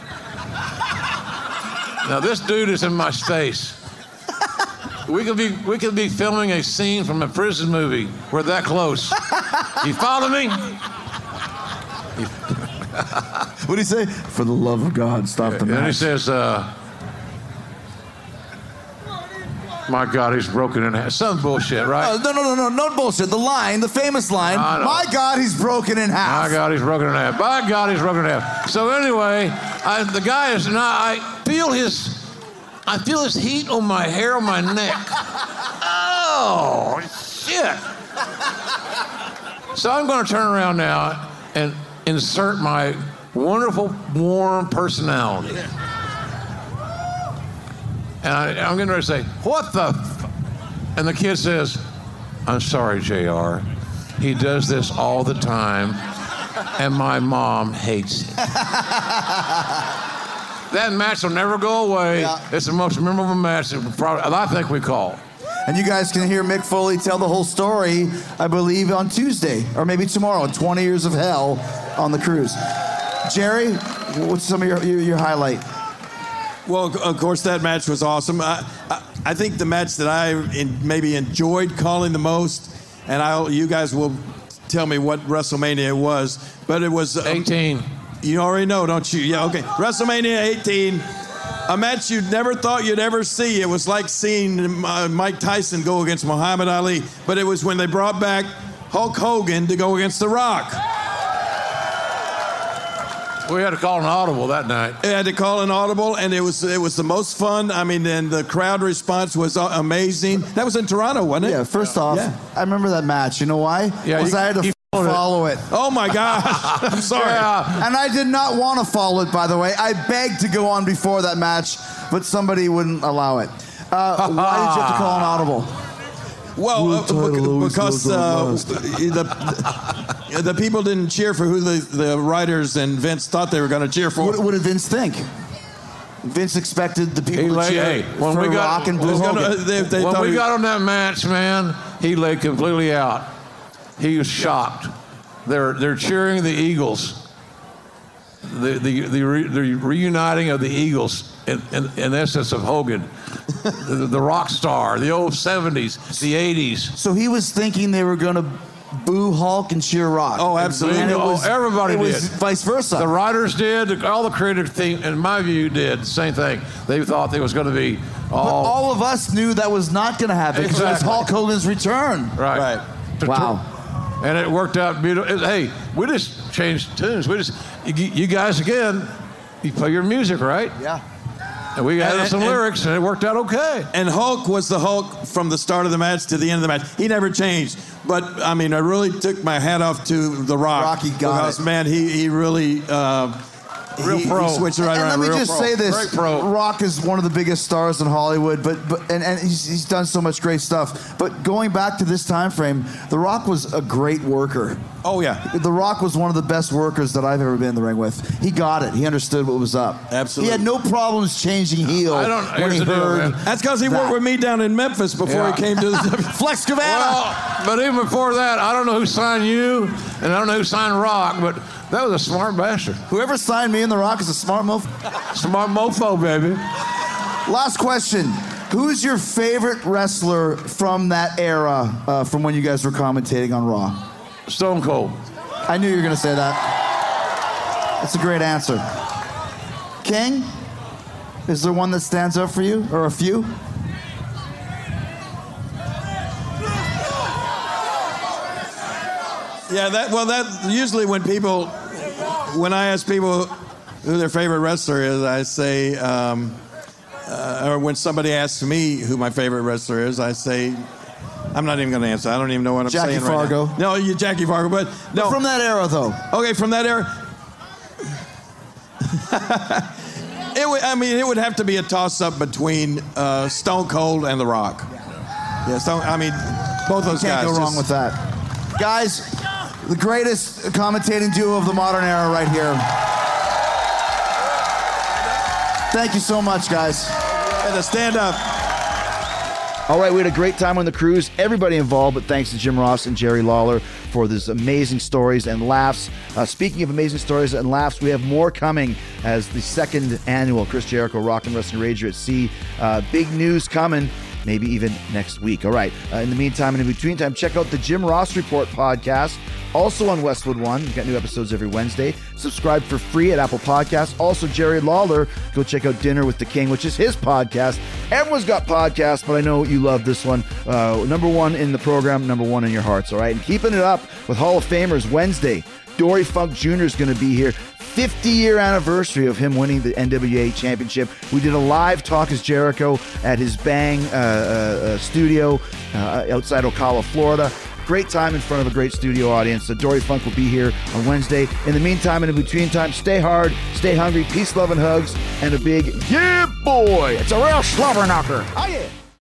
Now this dude is in my face. We could be filming a scene from a prison movie. We're that close. You follow me? What did he say? For the love of God, stop the match. And he says, "My God, he's broken in half." Some bullshit, right? No bullshit. The famous line. My God, he's broken in half. My God, he's broken in half. My God, he's broken in half. So anyway, the guy is not. I feel his heat on my hair on my neck. Oh shit! So I'm going to turn around now and insert my wonderful, warm personality. And I'm getting ready to say, "What the f-?" And the kid says, "I'm sorry, JR. He does this all the time, and my mom hates it." That match will never go away. Yeah. It's the most memorable match I think we call. And you guys can hear Mick Foley tell the whole story, I believe, on Tuesday, or maybe tomorrow, 20 Years of Hell on the cruise. Jerry, what's some of your highlight? Well, of course, that match was awesome. I think the match that I maybe enjoyed calling the most, and you guys will tell me what WrestleMania it was, but it was 18. You already know, don't you? Yeah, okay. WrestleMania 18. A match you never thought you'd ever see. It was like seeing Mike Tyson go against Muhammad Ali, but it was when they brought back Hulk Hogan to go against The Rock. We had to call an audible that night. I had to call an audible, and it was the most fun. I mean, and the crowd response was amazing. That was in Toronto, wasn't it? Yeah, first off, I remember that match. You know why? Because I had to follow it. Oh, my gosh. I'm sorry. Yeah. And I did not want to follow it, by the way. I begged to go on before that match, but somebody wouldn't allow it. Why did you have to call an audible? Well, because the people didn't cheer for who the writers and Vince thought they were going to cheer for. What did Vince think? Vince expected the people to cheer when for we got, Rock and Blue Hogan. When we got on that match, man, he laid completely out. He was shocked. They're cheering the Eagles. The reuniting of the Eagles in essence of Hogan. The rock star, the old 70s, the 80s. So he was thinking they were going to boo Hulk and cheer Rock. Oh, absolutely. And everybody did. It was vice versa. The writers did. All the creative team, in my view, did the same thing. They thought there was going to be all of us knew that was not going to happen. Exactly. It was Hulk Hogan's return. Right. Wow. And it worked out beautiful. Hey, we just changed tunes. You guys, again, you play your music, right? Yeah. And we added some lyrics, and it worked out okay. And Hulk was the Hulk from the start of the match to the end of the match. He never changed. But, I mean, I really took my hat off to The Rock. Rocky got because, man, he really... Real pro. He switched it right around. Let me just say this: Great pro. Rock is one of the biggest stars in Hollywood, but he's done so much great stuff. But going back to this time frame, The Rock was a great worker. Oh yeah, The Rock was one of the best workers that I've ever been in the ring with. He got it. He understood what was up. Absolutely. He had no problems changing heel when he heard. That's because he worked with me down in Memphis before he came to the Flex Cavana. Well, but even before that, I don't know who signed you, and I don't know who signed Rock, but that was a smart bastard. Whoever signed me in The Rock is a smart mofo. Smart mofo, baby. Last question. Who's your favorite wrestler from that era, from when you guys were commentating on Raw? Stone Cold. I knew you were going to say that. That's a great answer. King, is there one that stands out for you, or a few? Yeah, that usually when I ask people who their favorite wrestler is, I say, or when somebody asks me who my favorite wrestler is, I say, I'm not even going to answer. I don't even know what I'm saying Fargo. right now. No, Jackie Fargo, but no. But from that era, though. Okay, from that era. It would have to be a toss-up between Stone Cold and The Rock. Yeah, both those guys. Can't go wrong with that. Guys, the greatest commentating duo of the modern era right here. Thank you so much, guys. And to stand up. All right, we had a great time on the cruise. Everybody involved, but thanks to Jim Ross and Jerry Lawler for these amazing stories and laughs. Speaking of amazing stories and laughs, we have more coming as the second annual Chris Jericho Rock and Wrestling Rager at Sea. Big news coming. Maybe even next week. All right. In the meantime and in between time, check out the Jim Ross Report podcast, also on Westwood One. We've got new episodes every Wednesday. Subscribe for free at Apple Podcasts. Also, Jerry Lawler, go check out Dinner with the King, which is his podcast. Everyone's got podcasts, but I know you love this one. Number one in the program, number one in your hearts. All right. And keeping it up with Hall of Famers Wednesday. Dory Funk Jr. is going to be here. 50-year anniversary of him winning the NWA Championship. We did a live Talk is Jericho at his Bang studio outside Ocala, Florida. Great time in front of a great studio audience. So Dory Funk will be here on Wednesday. In the meantime and in between time, stay hard, stay hungry, peace, love, and hugs, and a big yeah, boy. It's a real slobber knocker. Oh, yeah.